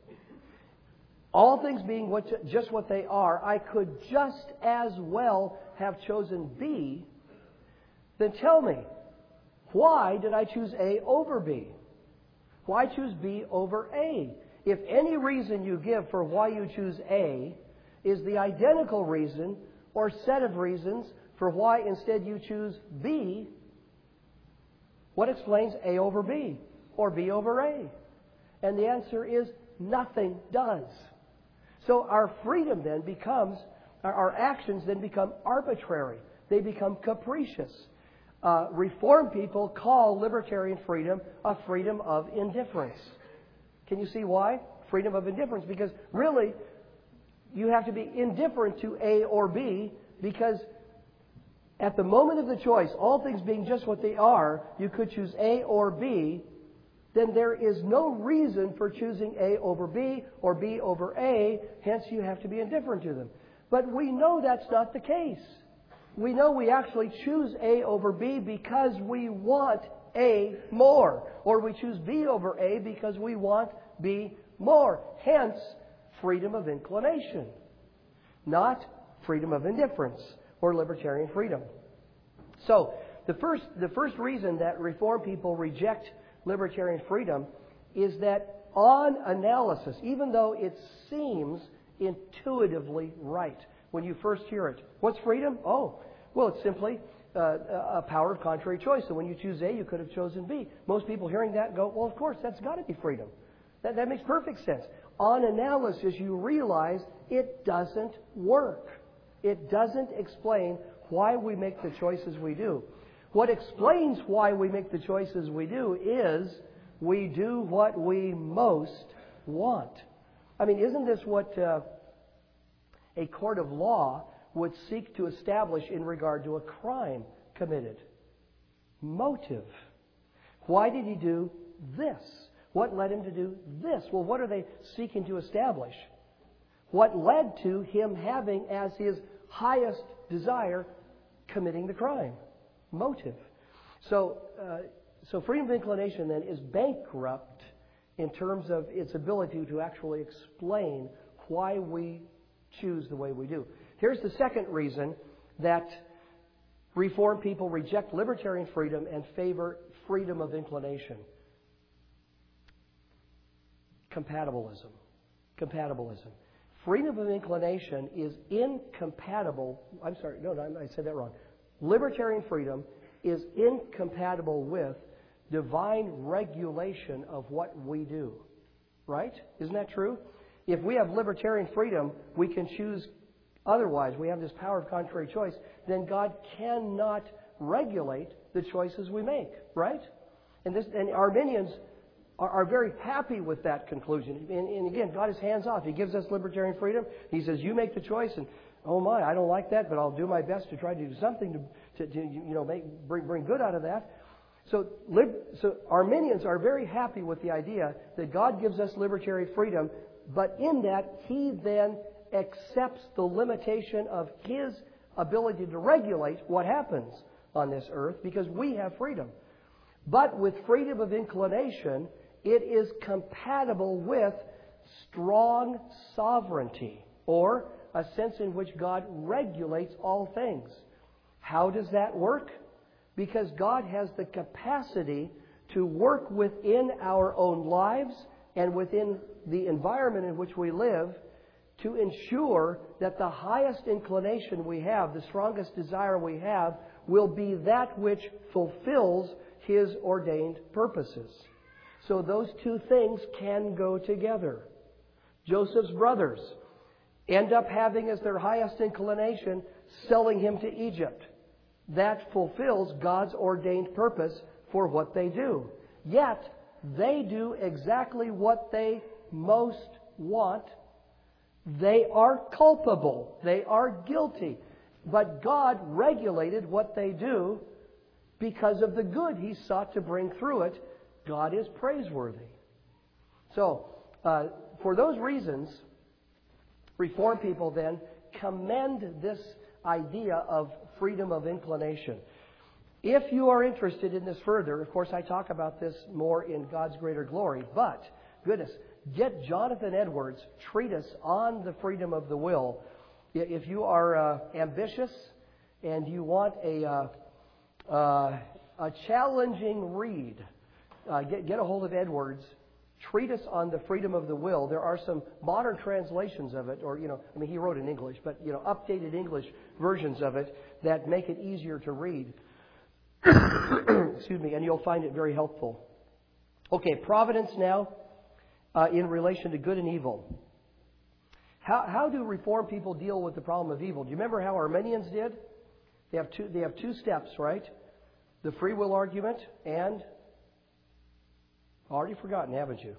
all things being just what they are, I could just as well have chosen B, then tell me, why did I choose A over B? Why choose B over A? If any reason you give for why you choose A is the identical reason or set of reasons for why instead you choose B, what explains A over B or B over A? And the answer is nothing does. So our freedom then becomes, our actions then become arbitrary. They become capricious. Reformed people call libertarian freedom a freedom of indifference. Can you see why? Freedom of indifference. Because really, you have to be indifferent to A or B, because at the moment of the choice, all things being just what they are, you could choose A or B, then there is no reason for choosing A over B or B over A, hence you have to be indifferent to them. But we know that's not the case. We know we actually choose A over B because we want A more, or we choose B over A because we want B more. Hence, freedom of inclination, not freedom of indifference or libertarian freedom. So, the first reason that Reformed people reject libertarian freedom is that on analysis, even though it seems intuitively right when you first hear it, what's freedom? Oh, well, it's simply a power of contrary choice. So when you choose A, you could have chosen B. Most people hearing that go, well, of course, that's got to be freedom. That makes perfect sense. On analysis, you realize it doesn't work. It doesn't explain why we make the choices we do. What explains why we make the choices we do is we do what we most want. I mean, isn't this what a court of law would seek to establish in regard to a crime committed? Motive. Why did he do this? What led him to do this? Well, what are they seeking to establish? What led to him having as his highest desire committing the crime? Motive. So freedom of inclination then is bankrupt in terms of its ability to actually explain why we choose the way we do. Here's the second reason that Reformed people reject libertarian freedom and favor freedom of inclination. Compatibilism. Freedom of inclination is incompatible. I said that wrong. Libertarian freedom is incompatible with divine regulation of what we do. Right? Isn't that true? If we have libertarian freedom, we can choose otherwise. We have this power of contrary choice. Then God cannot regulate the choices we make. Right? And Arminians are very happy with that conclusion. And again, God is hands off. He gives us libertarian freedom. He says, you make the choice, and oh my, I don't like that, but I'll do my best to try to do something to bring good out of that. So Arminians are very happy with the idea that God gives us libertarian freedom, but in that He then accepts the limitation of His ability to regulate what happens on this earth because we have freedom. But with freedom of inclination, it is compatible with strong sovereignty, or a sense in which God regulates all things. How does that work? Because God has the capacity to work within our own lives and within the environment in which we live to ensure that the highest inclination we have, the strongest desire we have, will be that which fulfills His ordained purposes. So those two things can go together. Joseph's brothers end up having as their highest inclination selling him to Egypt. That fulfills God's ordained purpose for what they do. Yet, they do exactly what they most want. They are culpable. They are guilty. But God regulated what they do because of the good He sought to bring through it. God is praiseworthy. So, for those reasons, Reformed people then commend this idea of freedom of inclination. If you are interested in this further, of course I talk about this more in God's Greater Glory, but, goodness, get Jonathan Edwards' treatise on the freedom of the will. If you are ambitious and you want a challenging read, get a hold of Edwards' treatise on the freedom of the will. There are some modern translations of it, or, he wrote in English, but, updated English versions of it that make it easier to read. Excuse me, and you'll find it very helpful. Okay, providence now in relation to good and evil. How do Reformed people deal with the problem of evil? Do you remember how Arminians did? They have two steps, right? The free will argument and... Already forgotten, haven't you?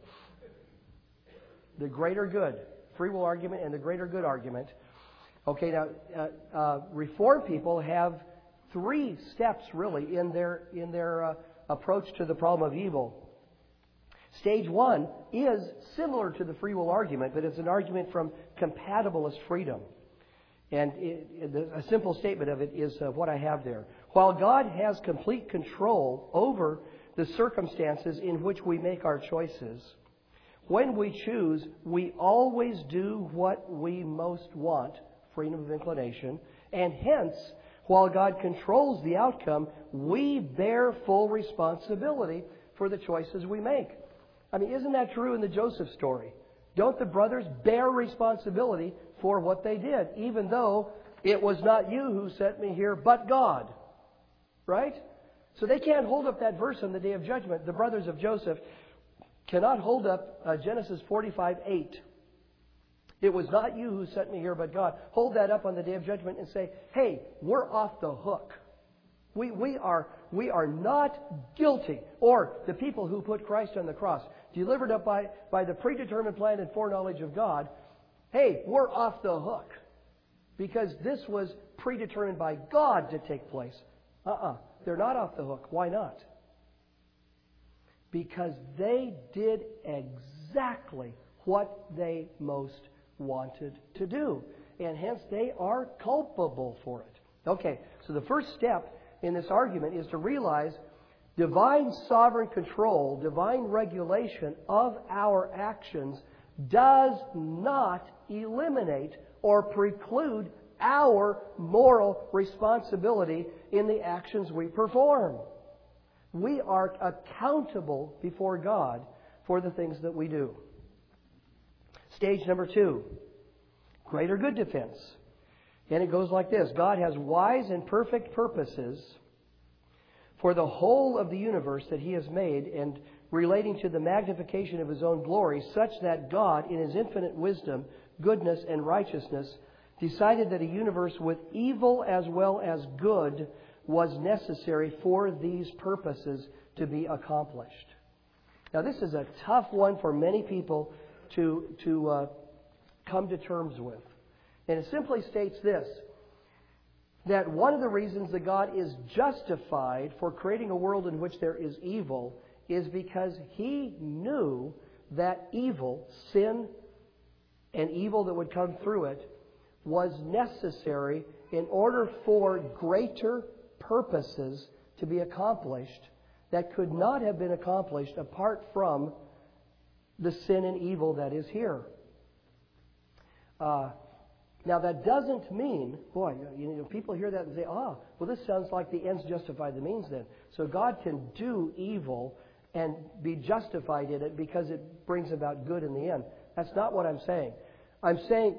The greater good. Free will argument and the greater good argument. Okay, now, Reformed people have three steps, really, in their approach to the problem of evil. Stage one is similar to the free will argument, but it's an argument from compatibilist freedom. And a simple statement of it is what I have there. While God has complete control over the circumstances in which we make our choices, when we choose, we always do what we most want, freedom of inclination, and hence, while God controls the outcome, we bear full responsibility for the choices we make. Isn't that true in the Joseph story? Don't the brothers bear responsibility for what they did, even though it was not you who sent me here, but God? Right? So they can't hold up that verse on the day of judgment. The brothers of Joseph cannot hold up Genesis 45:8. It was not you who sent me here, but God. Hold that up on the day of judgment and say, hey, we're off the hook. We are not guilty. Or the people who put Christ on the cross, delivered up by the predetermined plan and foreknowledge of God, hey, we're off the hook. Because this was predetermined by God to take place. They're not off the hook. Why not? Because they did exactly what they most wanted to do. And hence they are culpable for it. Okay, so the first step in this argument is to realize divine sovereign control, divine regulation of our actions does not eliminate or preclude our moral responsibility in the actions we perform. We are accountable before God for the things that we do. Stage number 2, greater good defense. And it goes like this. God has wise and perfect purposes for the whole of the universe that He has made, and relating to the magnification of His own glory, such that God, in His infinite wisdom, goodness, and righteousness, decided that a universe with evil as well as good was necessary for these purposes to be accomplished. Now, this is a tough one for many people to come to terms with. And it simply states this, that one of the reasons that God is justified for creating a world in which there is evil is because He knew that evil, sin, and evil that would come through it was necessary in order for greater purposes to be accomplished that could not have been accomplished apart from the sin and evil that is here. Now, that doesn't mean, people hear that and say, well, this sounds like the ends justify the means then. So God can do evil and be justified in it because it brings about good in the end. That's not what I'm saying. I am saying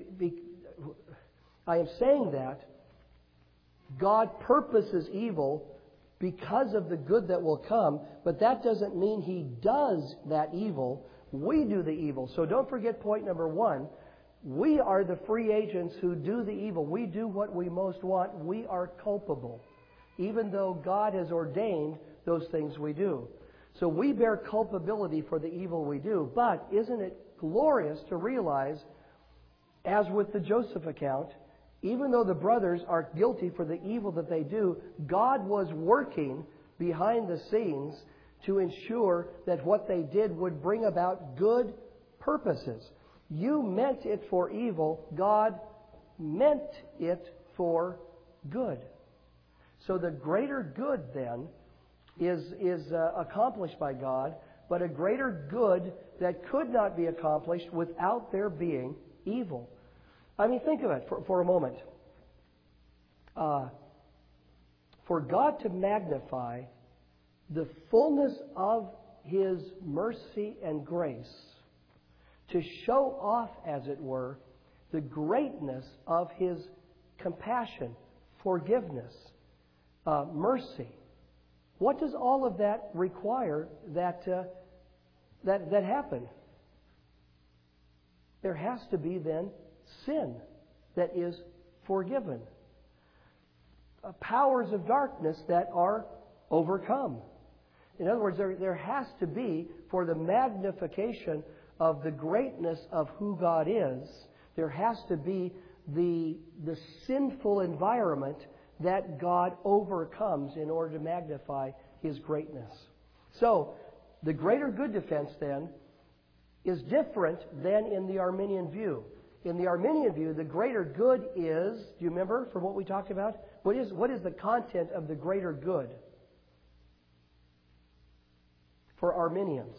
that God purposes evil because of the good that will come, but that doesn't mean He does that evil. We do the evil. So don't forget point number 1. We are the free agents who do the evil. We do what we most want. We are culpable, even though God has ordained those things we do. So we bear culpability for the evil we do. But isn't it glorious to realize, as with the Joseph account, even though the brothers are guilty for the evil that they do, God was working behind the scenes to ensure that what they did would bring about good purposes. You meant it for evil. God meant it for good. So the greater good then is accomplished by God, but a greater good that could not be accomplished without there being evil. I mean, think of it for a moment. For God to magnify the fullness of His mercy and grace, to show off, as it were, the greatness of His compassion, forgiveness, mercy. What does all of that require that happen? There has to be then sin that is forgiven. Powers of darkness that are overcome. In other words, there has to be, for the magnification of the greatness of who God is, there has to be the sinful environment that God overcomes in order to magnify His greatness. So, the greater good defense then is different than in the Arminian view. In the Arminian view, the greater good is, do you remember from what we talked about? What is the content of the greater good for Arminians?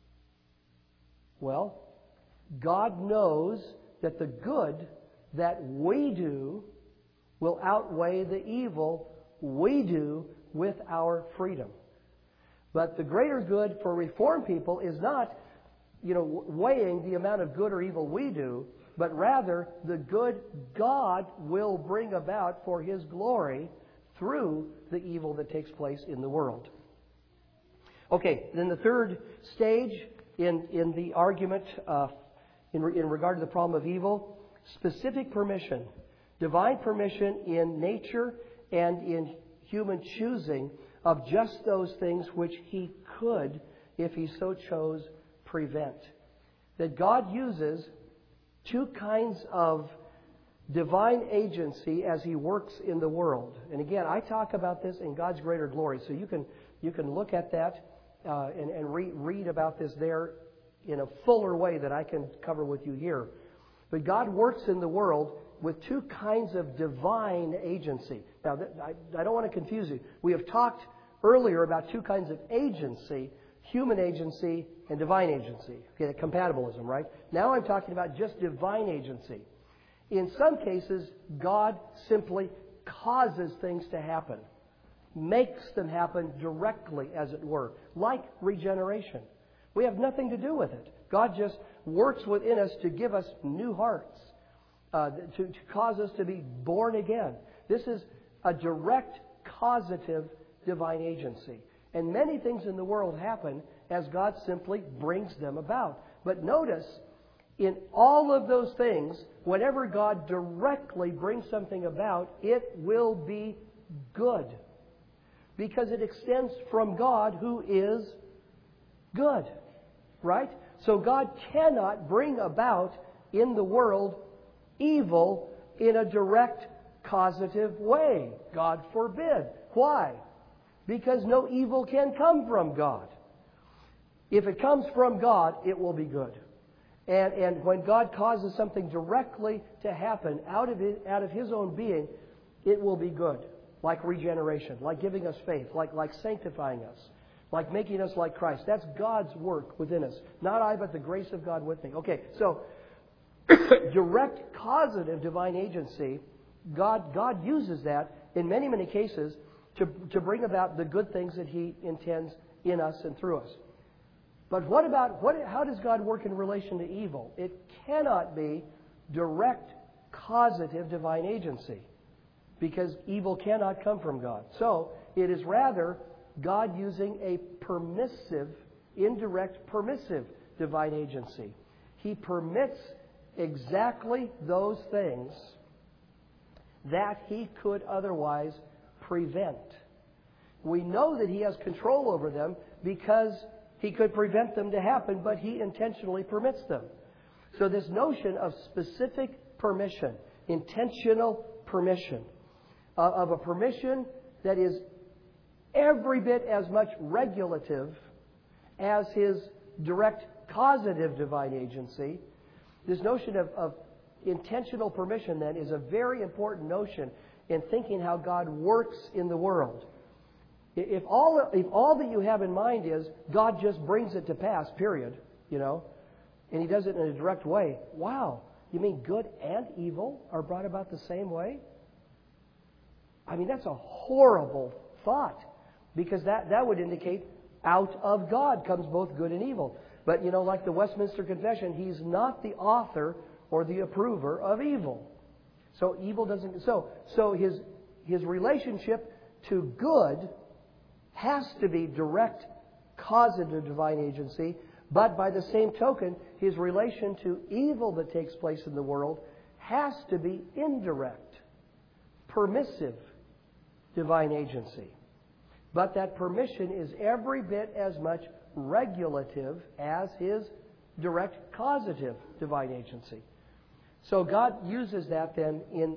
Well, God knows that the good that we do will outweigh the evil we do with our freedom. But the greater good for Reformed people is not, weighing the amount of good or evil we do, but rather the good God will bring about for His glory through the evil that takes place in the world. Okay, then the third stage in the argument in regard to the problem of evil, specific permission. Divine permission in nature and in human choosing of just those things which He could, if He so chose, prevent. That God uses two kinds of divine agency as He works in the world. And again, I talk about this in God's Greater Glory, so you can look at that and read about this there in a fuller way that I can cover with you here. But God works in the world with two kinds of divine agency. Now, I don't want to confuse you. We have talked earlier about two kinds of agency, human agency and divine agency. Okay, the compatibilism, right? Now I'm talking about just divine agency. In some cases, God simply causes things to happen, makes them happen directly, as it were, like regeneration. We have nothing to do with it. God just works within us to give us new hearts, to cause us to be born again. This is a direct, causative divine agency. And many things in the world happen as God simply brings them about. But notice, in all of those things, whenever God directly brings something about, it will be good. Because it extends from God, who is good. Right? So God cannot bring about in the world evil in a direct, causative way. God forbid. Why? Because no evil can come from God. If it comes from God, it will be good. And when God causes something directly to happen out of His own being, it will be good. Like regeneration, like giving us faith, like sanctifying us, like making us like Christ. That's God's work within us. Not I, but the grace of God with me. Okay, so direct causative divine agency, God uses that in many, many cases to bring about the good things that He intends in us and through us. But how does God work in relation to evil? It cannot be direct causative divine agency, because evil cannot come from God. So it is rather God using a permissive, indirect permissive divine agency. He permits exactly those things that He could otherwise prevent. We know that He has control over them because He could prevent them to happen, but He intentionally permits them. So this notion of specific permission, intentional permission, of a permission that is every bit as much regulative as His direct causative divine agency, this notion of intentional permission then is a very important notion in thinking how God works in the world. If all that you have in mind is God just brings it to pass, period, and He does it in a direct way, wow, you mean good and evil are brought about the same way? I mean, that's a horrible thought, because that would indicate out of God comes both good and evil. But, like the Westminster Confession, He's not the author or the approver of evil. So evil doesn't... So His relationship to good has to be direct, causative divine agency, but by the same token, His relation to evil that takes place in the world has to be indirect, permissive divine agency. But that permission is every bit as much regulative as His direct causative divine agency. So God uses that then in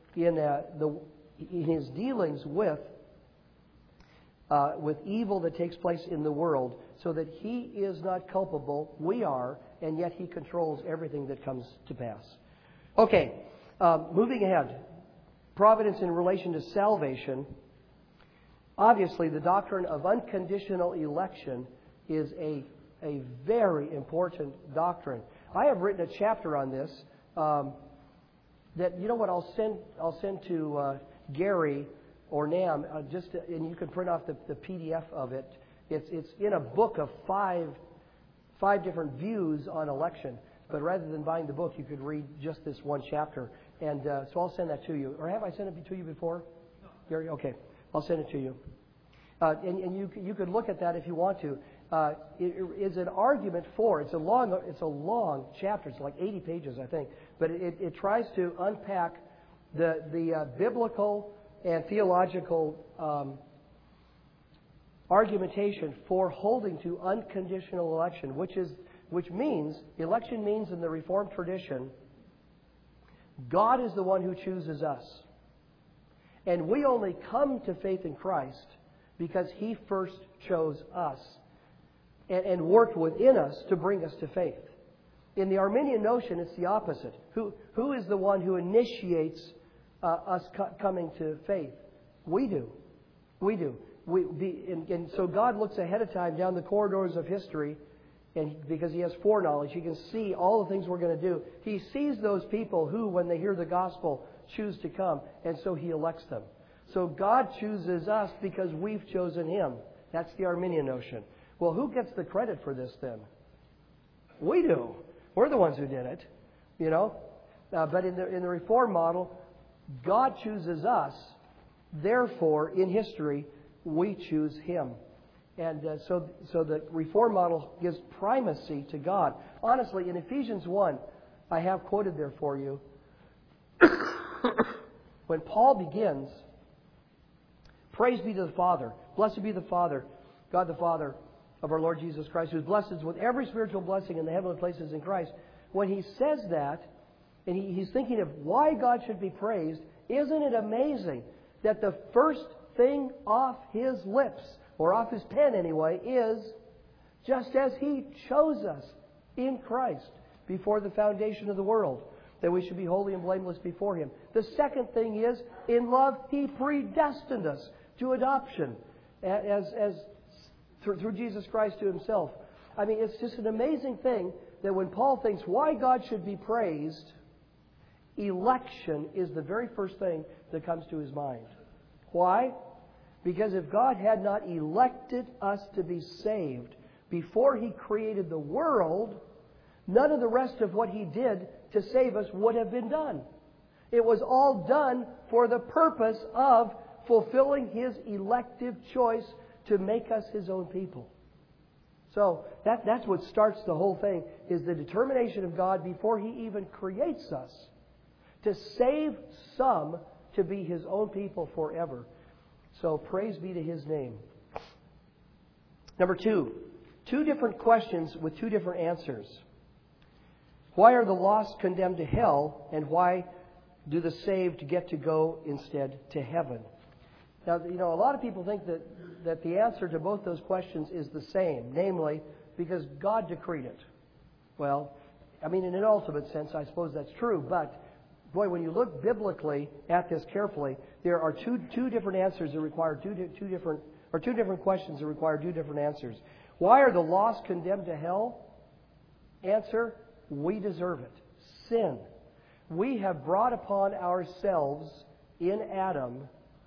His dealings with evil that takes place in the world, so that He is not culpable, we are, and yet He controls everything that comes to pass. Okay, moving ahead. Providence in relation to salvation. Obviously, the doctrine of unconditional election is a very important doctrine. I have written a chapter on this that, I'll send to Gary or Nam, and you can print off the PDF of it. It's in a book of five different views on election. But rather than buying the book, you could read just this one chapter. And so I'll send that to you. Or have I sent it to you before? No. Gary? Okay. I'll send it to you. And you could look at that if you want to. It is an argument for, it's a long chapter. It's like 80 pages, I think. But it tries to unpack the biblical and theological argumentation for holding to unconditional election, which means, election means in the Reformed tradition, God is the one who chooses us. And we only come to faith in Christ because He first chose us and worked within us to bring us to faith. In the Arminian notion, it's the opposite. Who is the one who initiates us coming to faith? We do. We do. And so God looks ahead of time down the corridors of history And because He has foreknowledge, He can see all the things we're going to do. He sees those people who, when they hear the gospel, choose to come, and so He elects them. So God chooses us because we've chosen Him. That's the Arminian notion. Well, who gets the credit for this then? We do. We're the ones who did it, you know. But in the Reformed model, God chooses us. Therefore, in history, we choose Him. And so the Reformed model gives primacy to God. Honestly, in Ephesians 1, I have quoted there for you. When Paul begins, praise be to the Father, blessed be the Father, God the Father of our Lord Jesus Christ, who has blessed us with every spiritual blessing in the heavenly places in Christ. When he says that, and he's thinking of why God should be praised, isn't it amazing that the first thing off his lips, or off his pen anyway, is just as He chose us in Christ before the foundation of the world, that we should be holy and blameless before Him. The second thing is, in love, He predestined us to adoption through Jesus Christ to Himself. I mean, it's just an amazing thing that when Paul thinks why God should be praised, election is the very first thing that comes to his mind. Why? Because if God had not elected us to be saved before He created the world, none of the rest of what He did to save us would have been done. It was all done for the purpose of fulfilling His elective choice to make us His own people. So that's what starts the whole thing, is the determination of God before He even creates us to save some to be His own people forever. So praise be to His name. Number 2, 2 different questions with 2 different answers. Why are the lost condemned to hell, and why do the saved get to go instead to heaven? Now, you know, a lot of people think that the answer to both those questions is the same, namely, because God decreed it. Well, I mean, in an ultimate sense, I suppose that's true, but boy, when you look biblically at this carefully, there are two different answers that require two different questions that require 2 different answers. Why are the lost condemned to hell? Answer: we deserve it. Sin. We have brought upon ourselves in Adam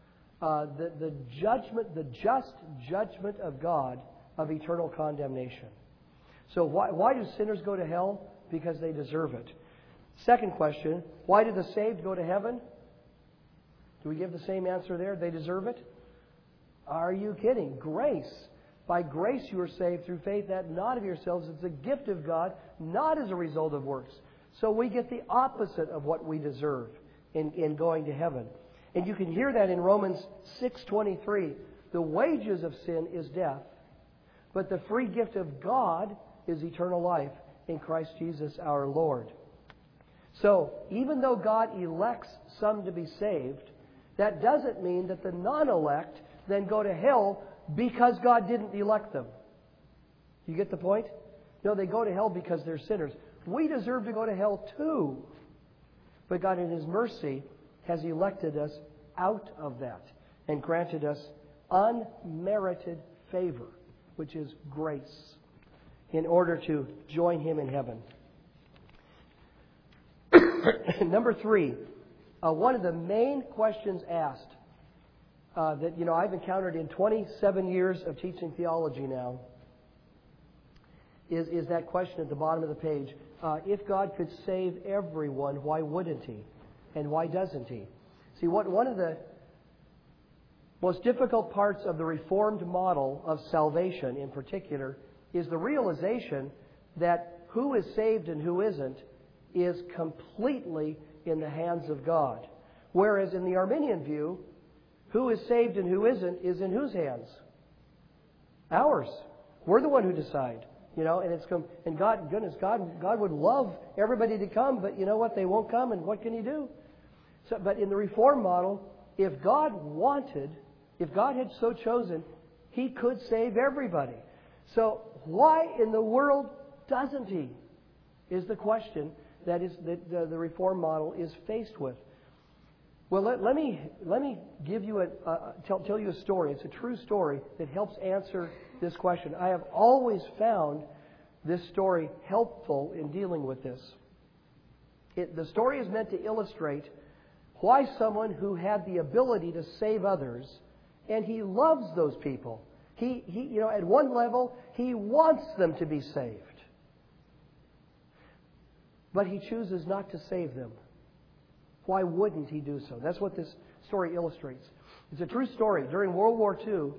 the just judgment of God of eternal condemnation. So why do sinners go to hell? Because they deserve it. Second question, why do the saved go to heaven? Do we give the same answer there? They deserve it? Are you kidding? Grace. By grace you are saved through faith, that not of yourselves. It's a gift of God, not as a result of works. So we get the opposite of what we deserve in going to heaven. And you can hear that in Romans 6:23. The wages of sin is death, but the free gift of God is eternal life in Christ Jesus our Lord. So, even though God elects some to be saved, that doesn't mean that the non-elect then go to hell because God didn't elect them. You get the point? No, they go to hell because they're sinners. We deserve to go to hell too. But God in His mercy has elected us out of that and granted us unmerited favor, which is grace, in order to join Him in heaven. Number 3, one of the main questions asked that I've encountered in 27 years of teaching theology now is that question at the bottom of the page. If God could save everyone, why wouldn't He? And why doesn't He? See, one of the most difficult parts of the Reformed model of salvation in particular is the realization that who is saved and who isn't is completely in the hands of God. Whereas in the Arminian view, who is saved and who isn't is in whose hands? Ours. We're the one who decide. And God would love everybody to come, but you know what? They won't come, and what can He do? But in the Reformed model, if God wanted, if God had so chosen, He could save everybody. So why in the world doesn't He? Is the question that the Reformed model is faced with. Well, let me give you tell you a story. It's a true story that helps answer this question. I have always found this story helpful in dealing with this. The story is meant to illustrate why someone who had the ability to save others, and he loves those people. He at one level, he wants them to be saved. But he chooses not to save them. Why wouldn't he do so? That's what this story illustrates. It's a true story. During World War II,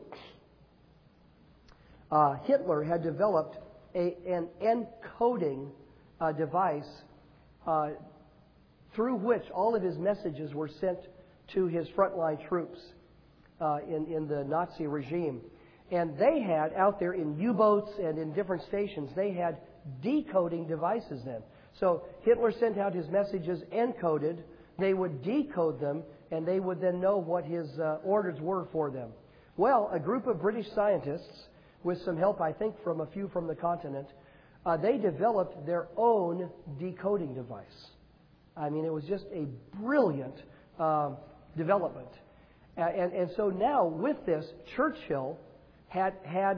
Hitler had developed an encoding device through which all of his messages were sent to his frontline troops in the Nazi regime. And they had, out there in U-boats and in different stations, they had decoding devices then. So Hitler sent out his messages encoded. They would decode them, and they would then know what his orders were for them. Well, a group of British scientists, with some help, I think, from a few from the continent, they developed their own decoding device. I mean, it was just a brilliant development. And so now, with this, Churchill had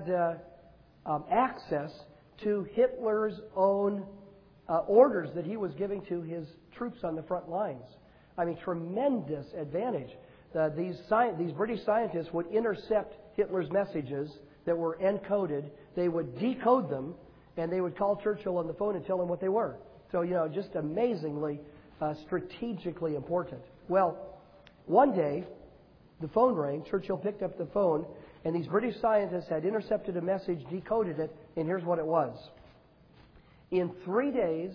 access to Hitler's own orders that he was giving to his troops on the front lines. I mean, tremendous advantage. These British scientists would intercept Hitler's messages that were encoded. They would decode them, and they would call Churchill on the phone and tell him what they were. So, just amazingly strategically important. Well, one day, the phone rang. Churchill picked up the phone, and these British scientists had intercepted a message, decoded it, and here's what it was. In 3 days,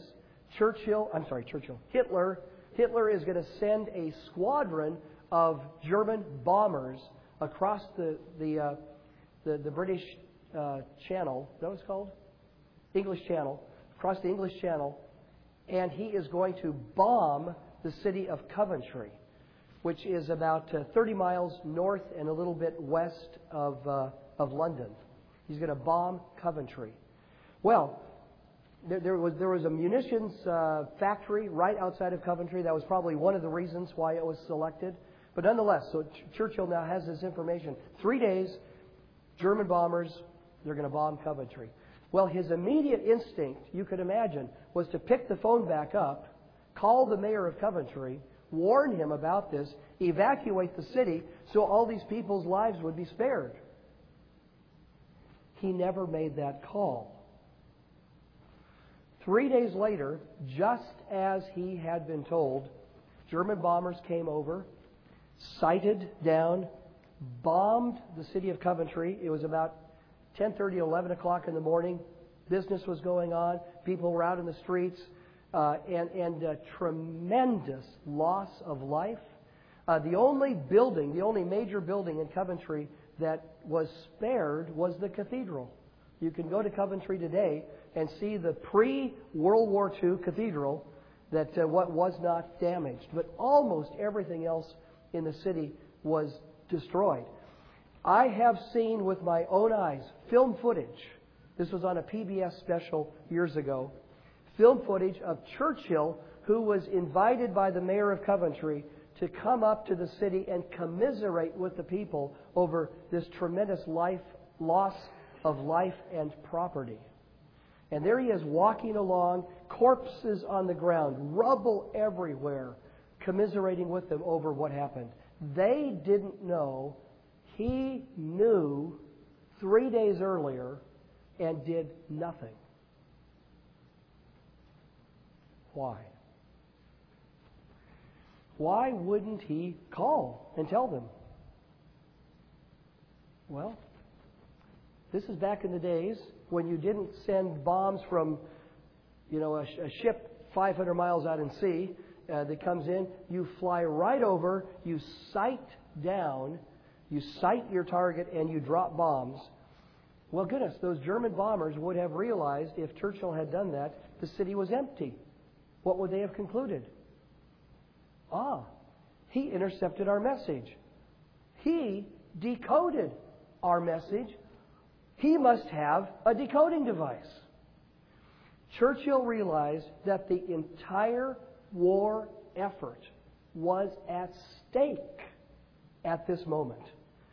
Hitler is going to send a squadron of German bombers across the British Channel. Is that what it's called? English Channel. Across the English Channel. And he is going to bomb the city of Coventry, which is about 30 miles north and a little bit west of London. He's going to bomb Coventry. Well, there was a munitions factory right outside of Coventry. That was probably one of the reasons why it was selected. But nonetheless, so Churchill now has this information. 3 days, German bombers, they're going to bomb Coventry. Well, his immediate instinct, you could imagine, was to pick the phone back up, call the mayor of Coventry, warn him about this, evacuate the city so all these people's lives would be spared. He never made that call. 3 days later, just as he had been told, German bombers came over, sighted down, bombed the city of Coventry. It was about 10:30, 11 o'clock in the morning. Business was going on. People were out in the streets. And tremendous loss of life. The only major building in Coventry that was spared was the cathedral. You can go to Coventry today and see the pre-World War II cathedral that what was not damaged. But almost everything else in the city was destroyed. I have seen with my own eyes film footage. This was on a PBS special years ago. Film footage of Churchill, who was invited by the mayor of Coventry to come up to the city and commiserate with the people over this tremendous loss of life and property. And there he is walking along, corpses on the ground, rubble everywhere, commiserating with them over what happened. They didn't know. He knew 3 days earlier and did nothing. Why? Why wouldn't he call and tell them? Well, this is back in the days when you didn't send bombs from, a ship 500 miles out in sea that comes in. You fly right over, you sight down, you sight your target, and you drop bombs. Well, goodness, those German bombers would have realized if Churchill had done that, the city was empty. What would they have concluded? He intercepted our message. He decoded our message. He must have a decoding device. Churchill realized that the entire war effort was at stake at this moment.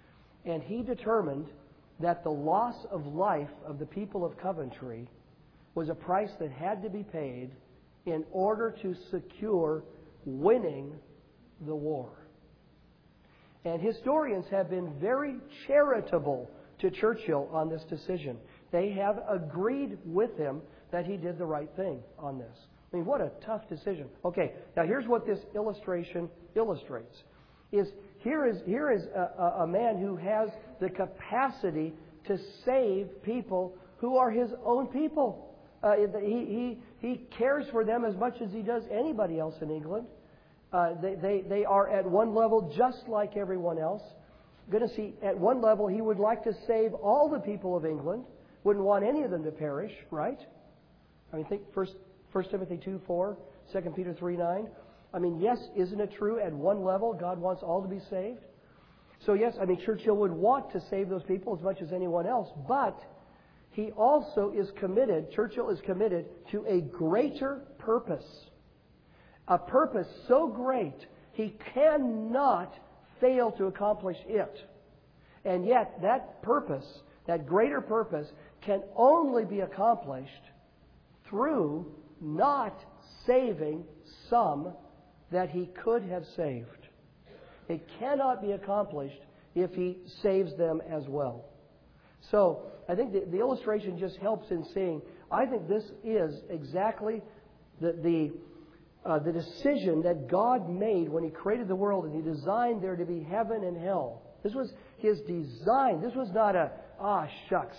And he determined that the loss of life of the people of Coventry was a price that had to be paid in order to secure winning the war. And historians have been very charitable to Churchill on this decision. They have agreed with him that he did the right thing on this. I mean, what a tough decision. Okay, now here's what this illustration illustrates. Here is a man who has the capacity to save people who are his own people. He cares for them as much as he does anybody else in England. They are at one level just like everyone else. Going to see, at one level, he would like to save all the people of England. Wouldn't want any of them to perish, right? I mean, think 1 Timothy 2:4, 2 Peter 3:9. I mean, yes, isn't it true? At one level, God wants all to be saved. So yes, I mean, Churchill would want to save those people as much as anyone else, but he also is committed, Churchill is committed to a greater purpose. A purpose so great, he cannot fail to accomplish it. And yet, that purpose, that greater purpose, can only be accomplished through not saving some that he could have saved. It cannot be accomplished if he saves them as well. So, I think the illustration just helps in seeing, I think this is exactly the decision that God made when He created the world and He designed there to be heaven and hell. This was His design. This was not shucks,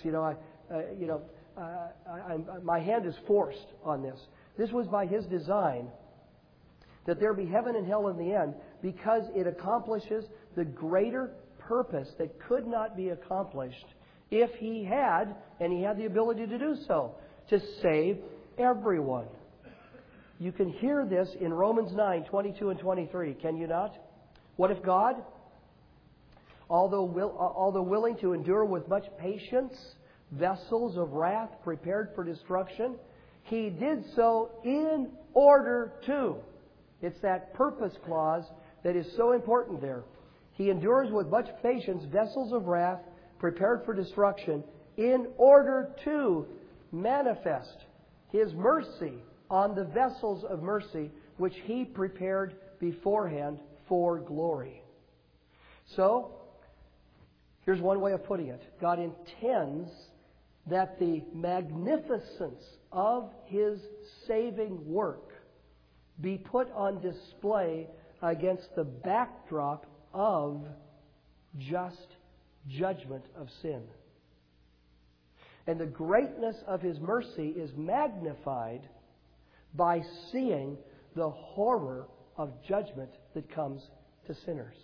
my hand is forced on this. This was by His design that there be heaven and hell in the end, because it accomplishes the greater purpose that could not be accomplished if He had, and He had the ability to do so, to save everyone. You can hear this in Romans 9:22 and 23, can you not? What if God, although willing to endure with much patience vessels of wrath prepared for destruction, He did so in order to. It's that purpose clause that is so important there. He endures with much patience vessels of wrath prepared for destruction in order to manifest His mercy on the vessels of mercy which He prepared beforehand for glory. So, here's one way of putting it. God intends that the magnificence of His saving work be put on display against the backdrop of just judgment of sin. And the greatness of His mercy is magnified by seeing the horror of judgment that comes to sinners.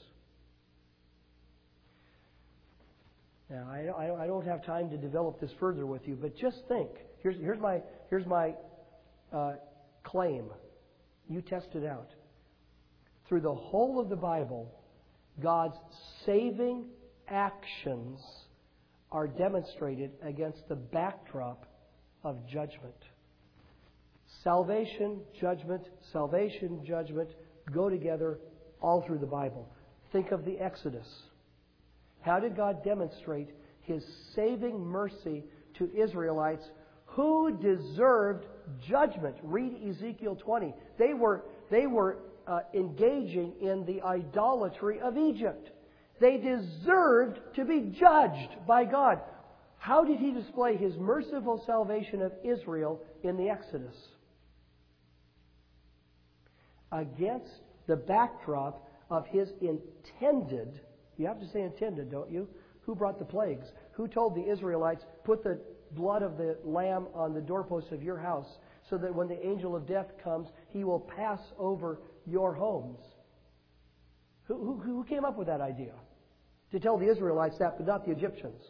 Now, I don't have time to develop this further with you, but just think. Here's my claim. You test it out. Through the whole of the Bible, God's saving actions are demonstrated against the backdrop of judgment. Salvation, judgment go together all through the Bible. Think of the Exodus. How did God demonstrate His saving mercy to Israelites who deserved judgment? Read Ezekiel 20. They were engaging in the idolatry of Egypt. They deserved to be judged by God. How did He display His merciful salvation of Israel in the Exodus? Against the backdrop of His intended, you have to say intended, don't you? Who brought the plagues? Who told the Israelites, put the blood of the lamb on the doorposts of your house so that when the angel of death comes, he will pass over your homes? Who came up with that idea? To tell the Israelites that, but not the Egyptians.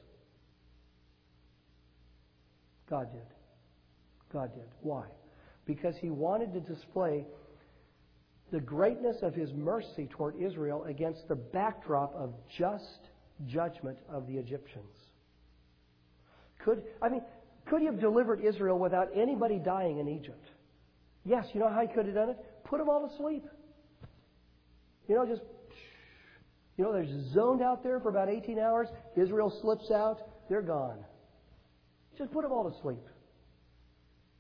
God did. God did. Why? Because He wanted to display the greatness of His mercy toward Israel against the backdrop of just judgment of the Egyptians. Could He have delivered Israel without anybody dying in Egypt? Yes. You know how He could have done it? Put them all to sleep. They're zoned out there for about 18 hours. Israel slips out. They're gone. Just put them all to sleep.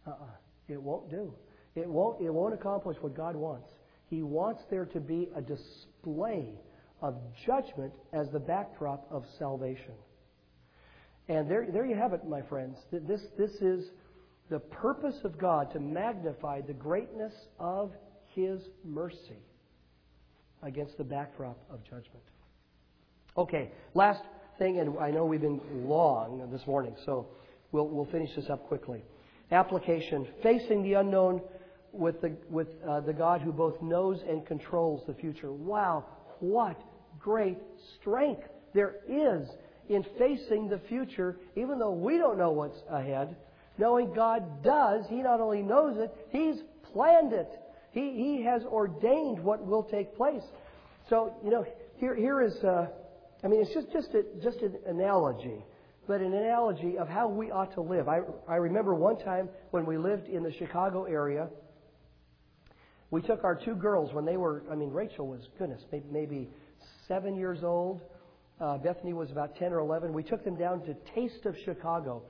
It won't do. It won't accomplish what God wants. He wants there to be a display of judgment as the backdrop of salvation. And there you have it, my friends. This is the purpose of God, to magnify the greatness of His mercy against the backdrop of judgment. Okay, last thing, and I know we've been long this morning, so we'll finish this up quickly. Application: facing the unknown with the God who both knows and controls the future. Wow, what great strength there is in facing the future, even though we don't know what's ahead. Knowing God does, He not only knows it, He's planned it. He has ordained what will take place. So, here is, it's just an analogy, but an analogy of how we ought to live. I remember one time when we lived in the Chicago area, we took our two girls when they were, Rachel was, maybe 7 years old. Bethany was about 10 or 11. We took them down to Taste of Chicago,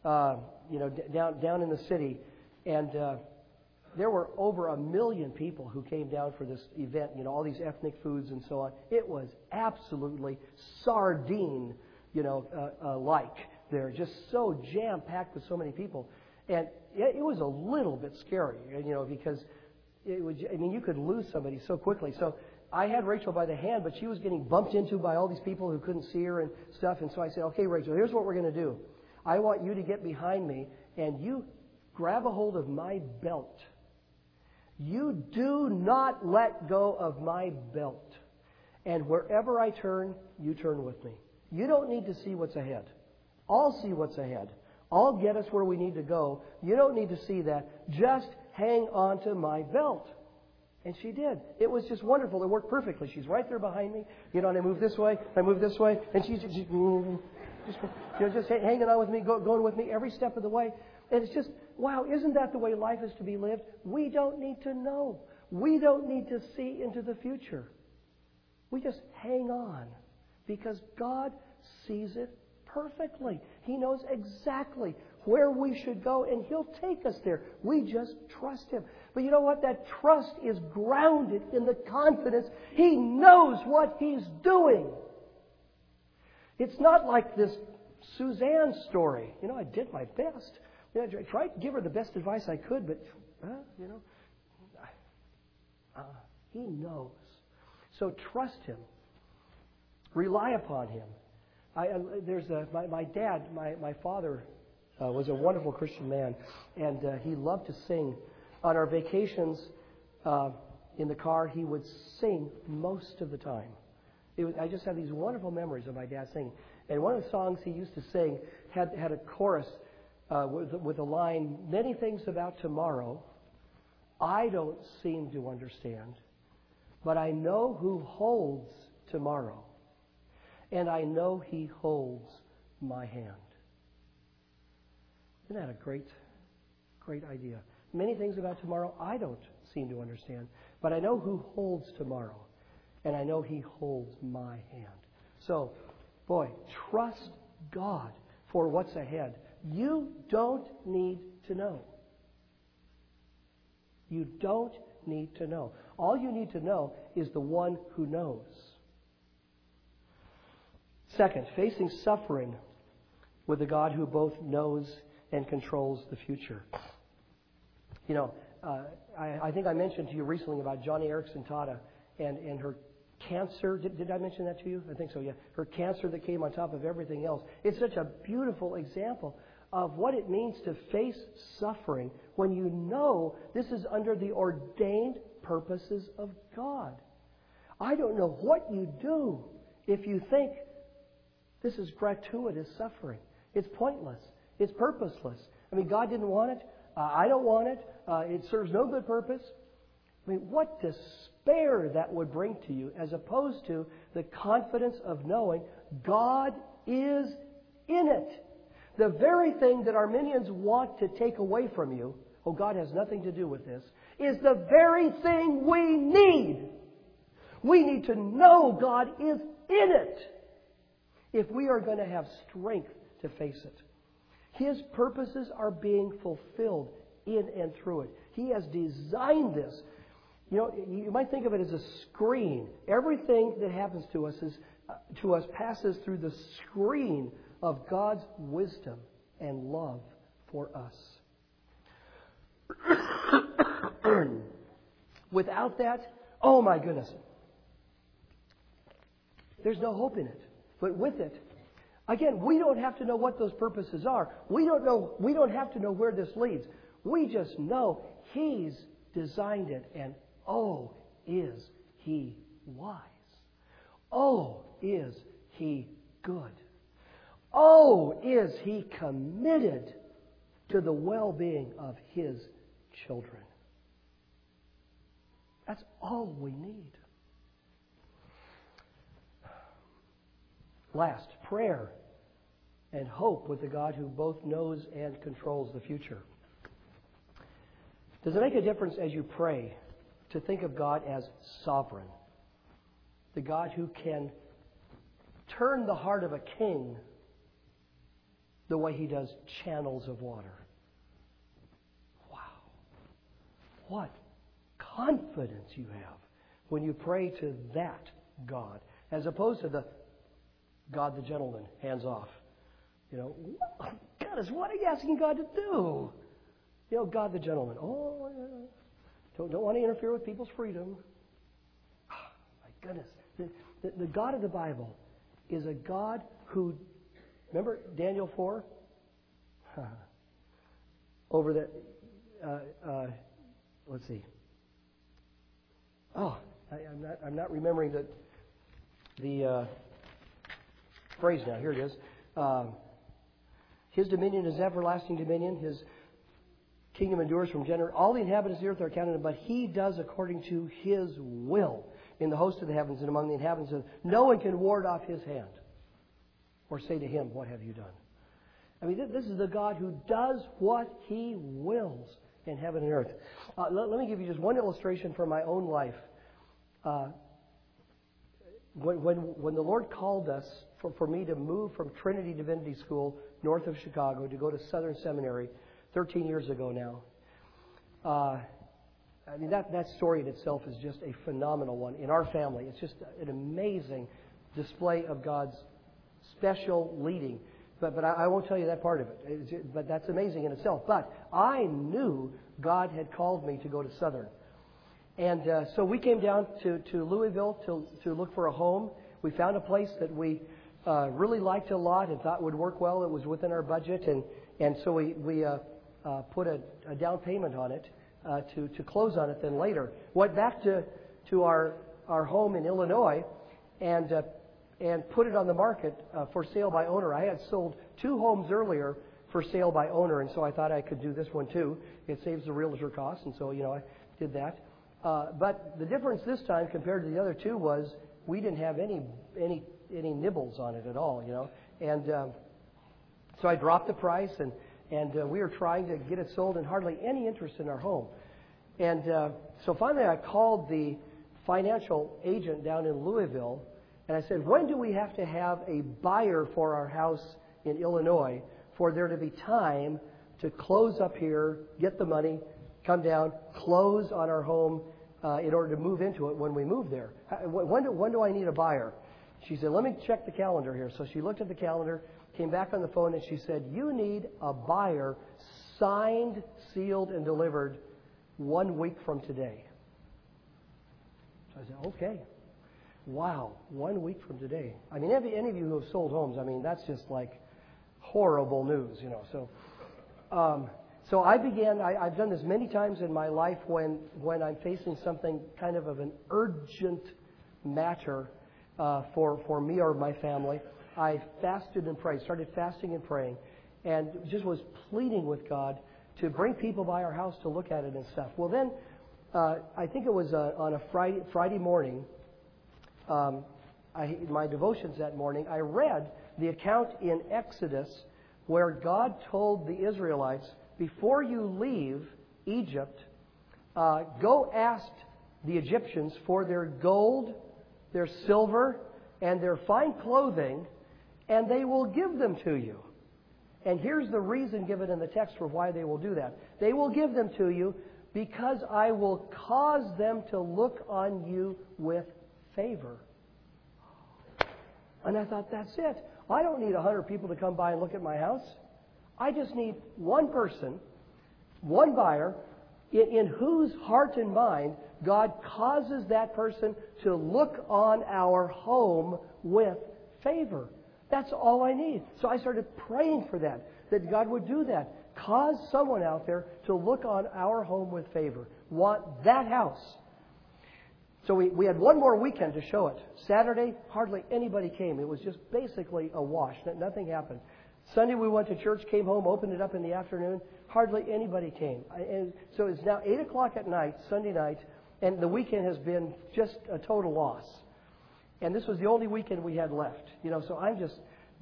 down in the city. And there were over 1 million people who came down for this event, all these ethnic foods and so on. It was absolutely sardine, like there, just so jam-packed with so many people. And it was a little bit scary, because you could lose somebody so quickly. So I had Rachel by the hand, but she was getting bumped into by all these people who couldn't see her and stuff. And so I said, okay, Rachel, here's what we're going to do. I want you to get behind me, and you grab a hold of my belt. You do not let go of my belt. And wherever I turn, you turn with me. You don't need to see what's ahead. I'll see what's ahead. I'll get us where we need to go. You don't need to see that. Just hang on to my belt. And she did. It was just wonderful. It worked perfectly. She's right there behind me. And I move this way, and she's just hanging on with me, going with me every step of the way. And it's just, wow, isn't that the way life is to be lived? We don't need to know. We don't need to see into the future. We just hang on because God sees it perfectly. He knows exactly where we should go, and He'll take us there. We just trust Him. But you know what? That trust is grounded in the confidence He knows what He's doing. It's not like this Suzanne story. I did my best. I tried to give her the best advice I could, but, He knows. So trust Him. Rely upon Him. My dad, my father, was a wonderful Christian man, and he loved to sing. On our vacations in the car, he would sing most of the time. I just have these wonderful memories of my dad singing. And one of the songs he used to sing had a chorus with a line, "Many things about tomorrow I don't seem to understand, but I know who holds tomorrow, and I know He holds my hand." Isn't that a great idea? Many things about tomorrow I don't seem to understand, but I know who holds tomorrow, and I know He holds my hand. So, trust God for what's ahead. You don't need to know. You don't need to know. All you need to know is the one who knows. Second, facing suffering with a God who both knows and controls the future. I think I mentioned to you recently about Johnny Erickson Tada and her cancer. Did I mention that to you? I think so, yeah. Her cancer that came on top of everything else. It's such a beautiful example of what it means to face suffering when you know this is under the ordained purposes of God. I don't know what you do if you think this is gratuitous suffering. It's pointless. It's purposeless. God didn't want it. I don't want it. It serves no good purpose. What despair that would bring to you, as opposed to the confidence of knowing God is in it. The very thing that Arminians want to take away from you, God has nothing to do with this, is the very thing we need. We need to know God is in it if we are going to have strength to face it. His purposes are being fulfilled in and through it. He has designed this. You know, you might think of it as a screen. Everything that happens to us passes through the screen of God's wisdom and love for us. Without that, oh my goodness, there's no hope in it. But with it, again, we don't have to know what those purposes are. We don't have to know where this leads. We just know He's designed it, and oh, is He wise. Oh, is He good. Oh, is He committed to the well-being of His children. That's all we need. Last, prayer and hope with the God who both knows and controls the future. Does it make a difference as you pray to think of God as sovereign? The God who can turn the heart of a king the way He does channels of water. Wow. What confidence you have when you pray to that God, as opposed to the God the gentleman, hands off. You know, goodness, what are you asking God to do? You know, God the gentleman. Oh, yeah. Don't want to interfere with people's freedom. Oh, my goodness. The God of the Bible is a God who, remember Daniel 4? Over the, let's see. Oh, I'm not remembering the phrase now. Here it is. His dominion is everlasting dominion. His kingdom endures from generation. All the inhabitants of the earth are counted, but He does according to His will in the host of the heavens and among the inhabitants of. No one can ward off His hand or say to Him, "What have you done?" I mean, this is the God who does what He wills in heaven and earth. Let me give you just one illustration from my own life. When the Lord called us for me to move from Trinity Divinity School north of Chicago to go to Southern Seminary 13 years ago now, I mean, that story in itself is just a phenomenal one in our family. It's just an amazing display of God's special leading. But I won't tell you that part of it. But that's amazing in itself. But I knew God had called me to go to Southern. And so we came down to Louisville to look for a home. We found a place that we really liked a lot and thought would work well. It was within our budget. And so we put a down payment on it to close on it then later. Went back to our home in Illinois and put it on the market for sale by owner. I had sold 2 homes earlier for sale by owner, and so I thought I could do this one too. It saves the realtor costs, and so I did that. But the difference this time compared to the other 2 was we didn't have any nibbles on it at all, And so I dropped the price, and we were trying to get it sold, and hardly any interest in our home. And so finally I called the financial agent down in Louisville, and I said, when do we have to have a buyer for our house in Illinois for there to be time to close up here, get the money, come down, close on our home in order to move into it when we move there? When do I need a buyer? She said, let me check the calendar here. So she looked at the calendar, came back on the phone, and she said, you need a buyer signed, sealed, and delivered 1 week from today. So I said, okay. Wow, 1 week from today. I mean, any of you who have sold homes, I mean, that's just like horrible news, So I began, I've done this many times in my life when I'm facing something kind of an urgent matter for me or my family. I fasted and prayed, started fasting and praying, and just was pleading with God to bring people by our house to look at it and stuff. Well, then, I think it was on a Friday morning, my devotions that morning, I read the account in Exodus where God told the Israelites, before you leave Egypt, go ask the Egyptians for their gold, their silver, and their fine clothing, and they will give them to you. And here's the reason given in the text for why they will do that. They will give them to you because I will cause them to look on you with favor. And I thought, that's it. I don't need 100 people to come by and look at my house. I just need one person, one buyer, in whose heart and mind God causes that person to look on our home with favor. That's all I need. So I started praying for that God would do that. Cause someone out there to look on our home with favor. Want that house. So we had one more weekend to show it. Saturday, hardly anybody came. It was just basically a wash. Nothing happened. Sunday we went to church, came home, opened it up in the afternoon. Hardly anybody came. And so it's now 8 o'clock at night, Sunday night, and the weekend has been just a total loss. And this was the only weekend we had left. So I'm just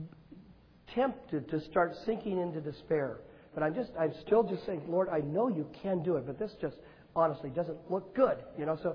tempted to start sinking into despair. But I'm still just saying, Lord, I know you can do it, but this just honestly doesn't look good. So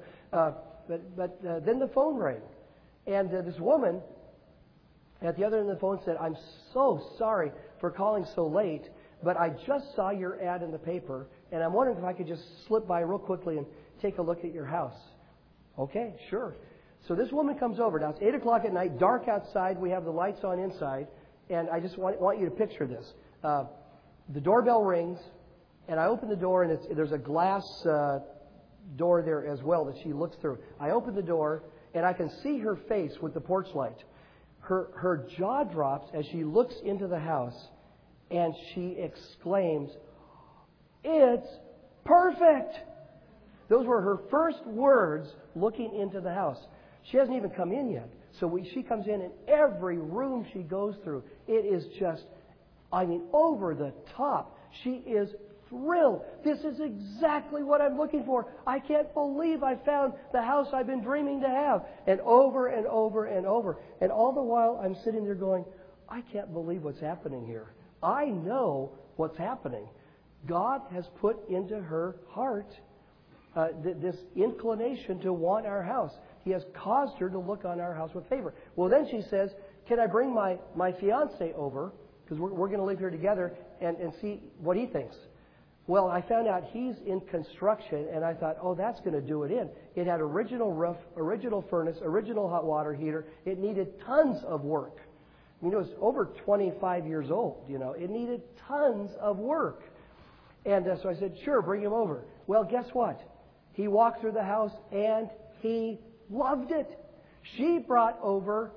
then the phone rang, and this woman at the other end of the phone said, I'm so sorry for calling so late, but I just saw your ad in the paper, and I'm wondering if I could just slip by real quickly and take a look at your house. Okay, sure. So this woman comes over. Now it's 8 o'clock at night, dark outside. We have the lights on inside, and I just want you to picture this. The doorbell rings, and I open the door, and there's a glass door there as well that she looks through. I open the door, and I can see her face with the porch light. Her jaw drops as she looks into the house, and she exclaims, "It's perfect!" Those were her first words looking into the house. She hasn't even come in yet. So she comes in, and every room she goes through, it is just, over the top. She is thrilled. This is exactly what I'm looking for. I can't believe I found the house I've been dreaming to have. And over and over and over. And all the while I'm sitting there going, I can't believe what's happening here. I know what's happening. God has put into her heart this inclination to want our house. He has caused her to look on our house with favor. Well, then she says, can I bring my fiancé over? Because we're going to live here together and see what he thinks. Well, I found out he's in construction, and I thought, that's going to do it in. It had original roof, original furnace, original hot water heater. It needed tons of work. It was over 25 years old, It needed tons of work. And so I said, sure, bring him over. Well, guess what? He walked through the house, and he loved it. She brought over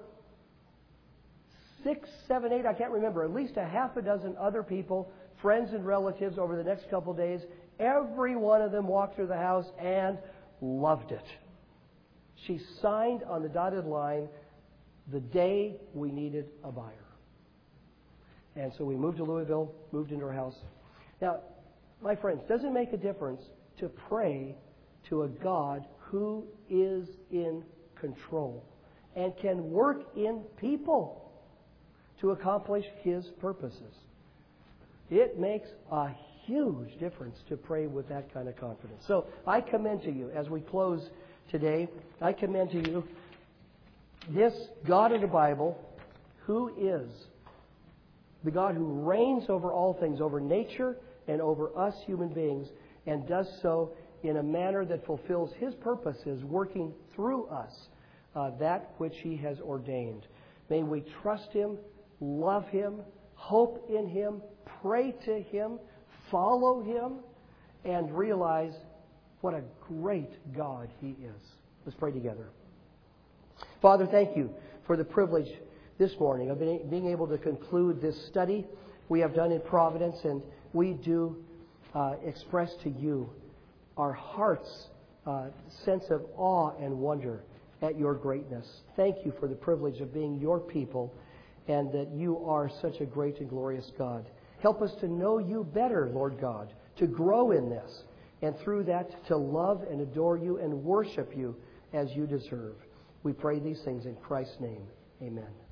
6, 7, 8, I can't remember, at least a half a dozen other people, friends and relatives over the next couple of days. Every one of them walked through the house and loved it. She signed on the dotted line the day we needed a buyer. And so we moved to Louisville, moved into our house. Now, my friends, does it make a difference to pray to a God who is in control and can work in people to accomplish His purposes? It makes a huge difference to pray with that kind of confidence. So I commend to you, as we close today, I commend to you this God of the Bible, who is the God who reigns over all things, over nature and over us human beings, and does so in a manner that fulfills His purposes, working through us that which He has ordained. May we trust Him, love Him, hope in Him, pray to Him, follow Him, and realize what a great God He is. Let's pray together. Father, thank you for the privilege this morning of being able to conclude this study we have done in Providence, and we do express to you our heart's sense of awe and wonder at your greatness. Thank you for the privilege of being your people, and that you are such a great and glorious God. Help us to know you better, Lord God, to grow in this, and through that to love and adore you and worship you as you deserve. We pray these things in Christ's name. Amen.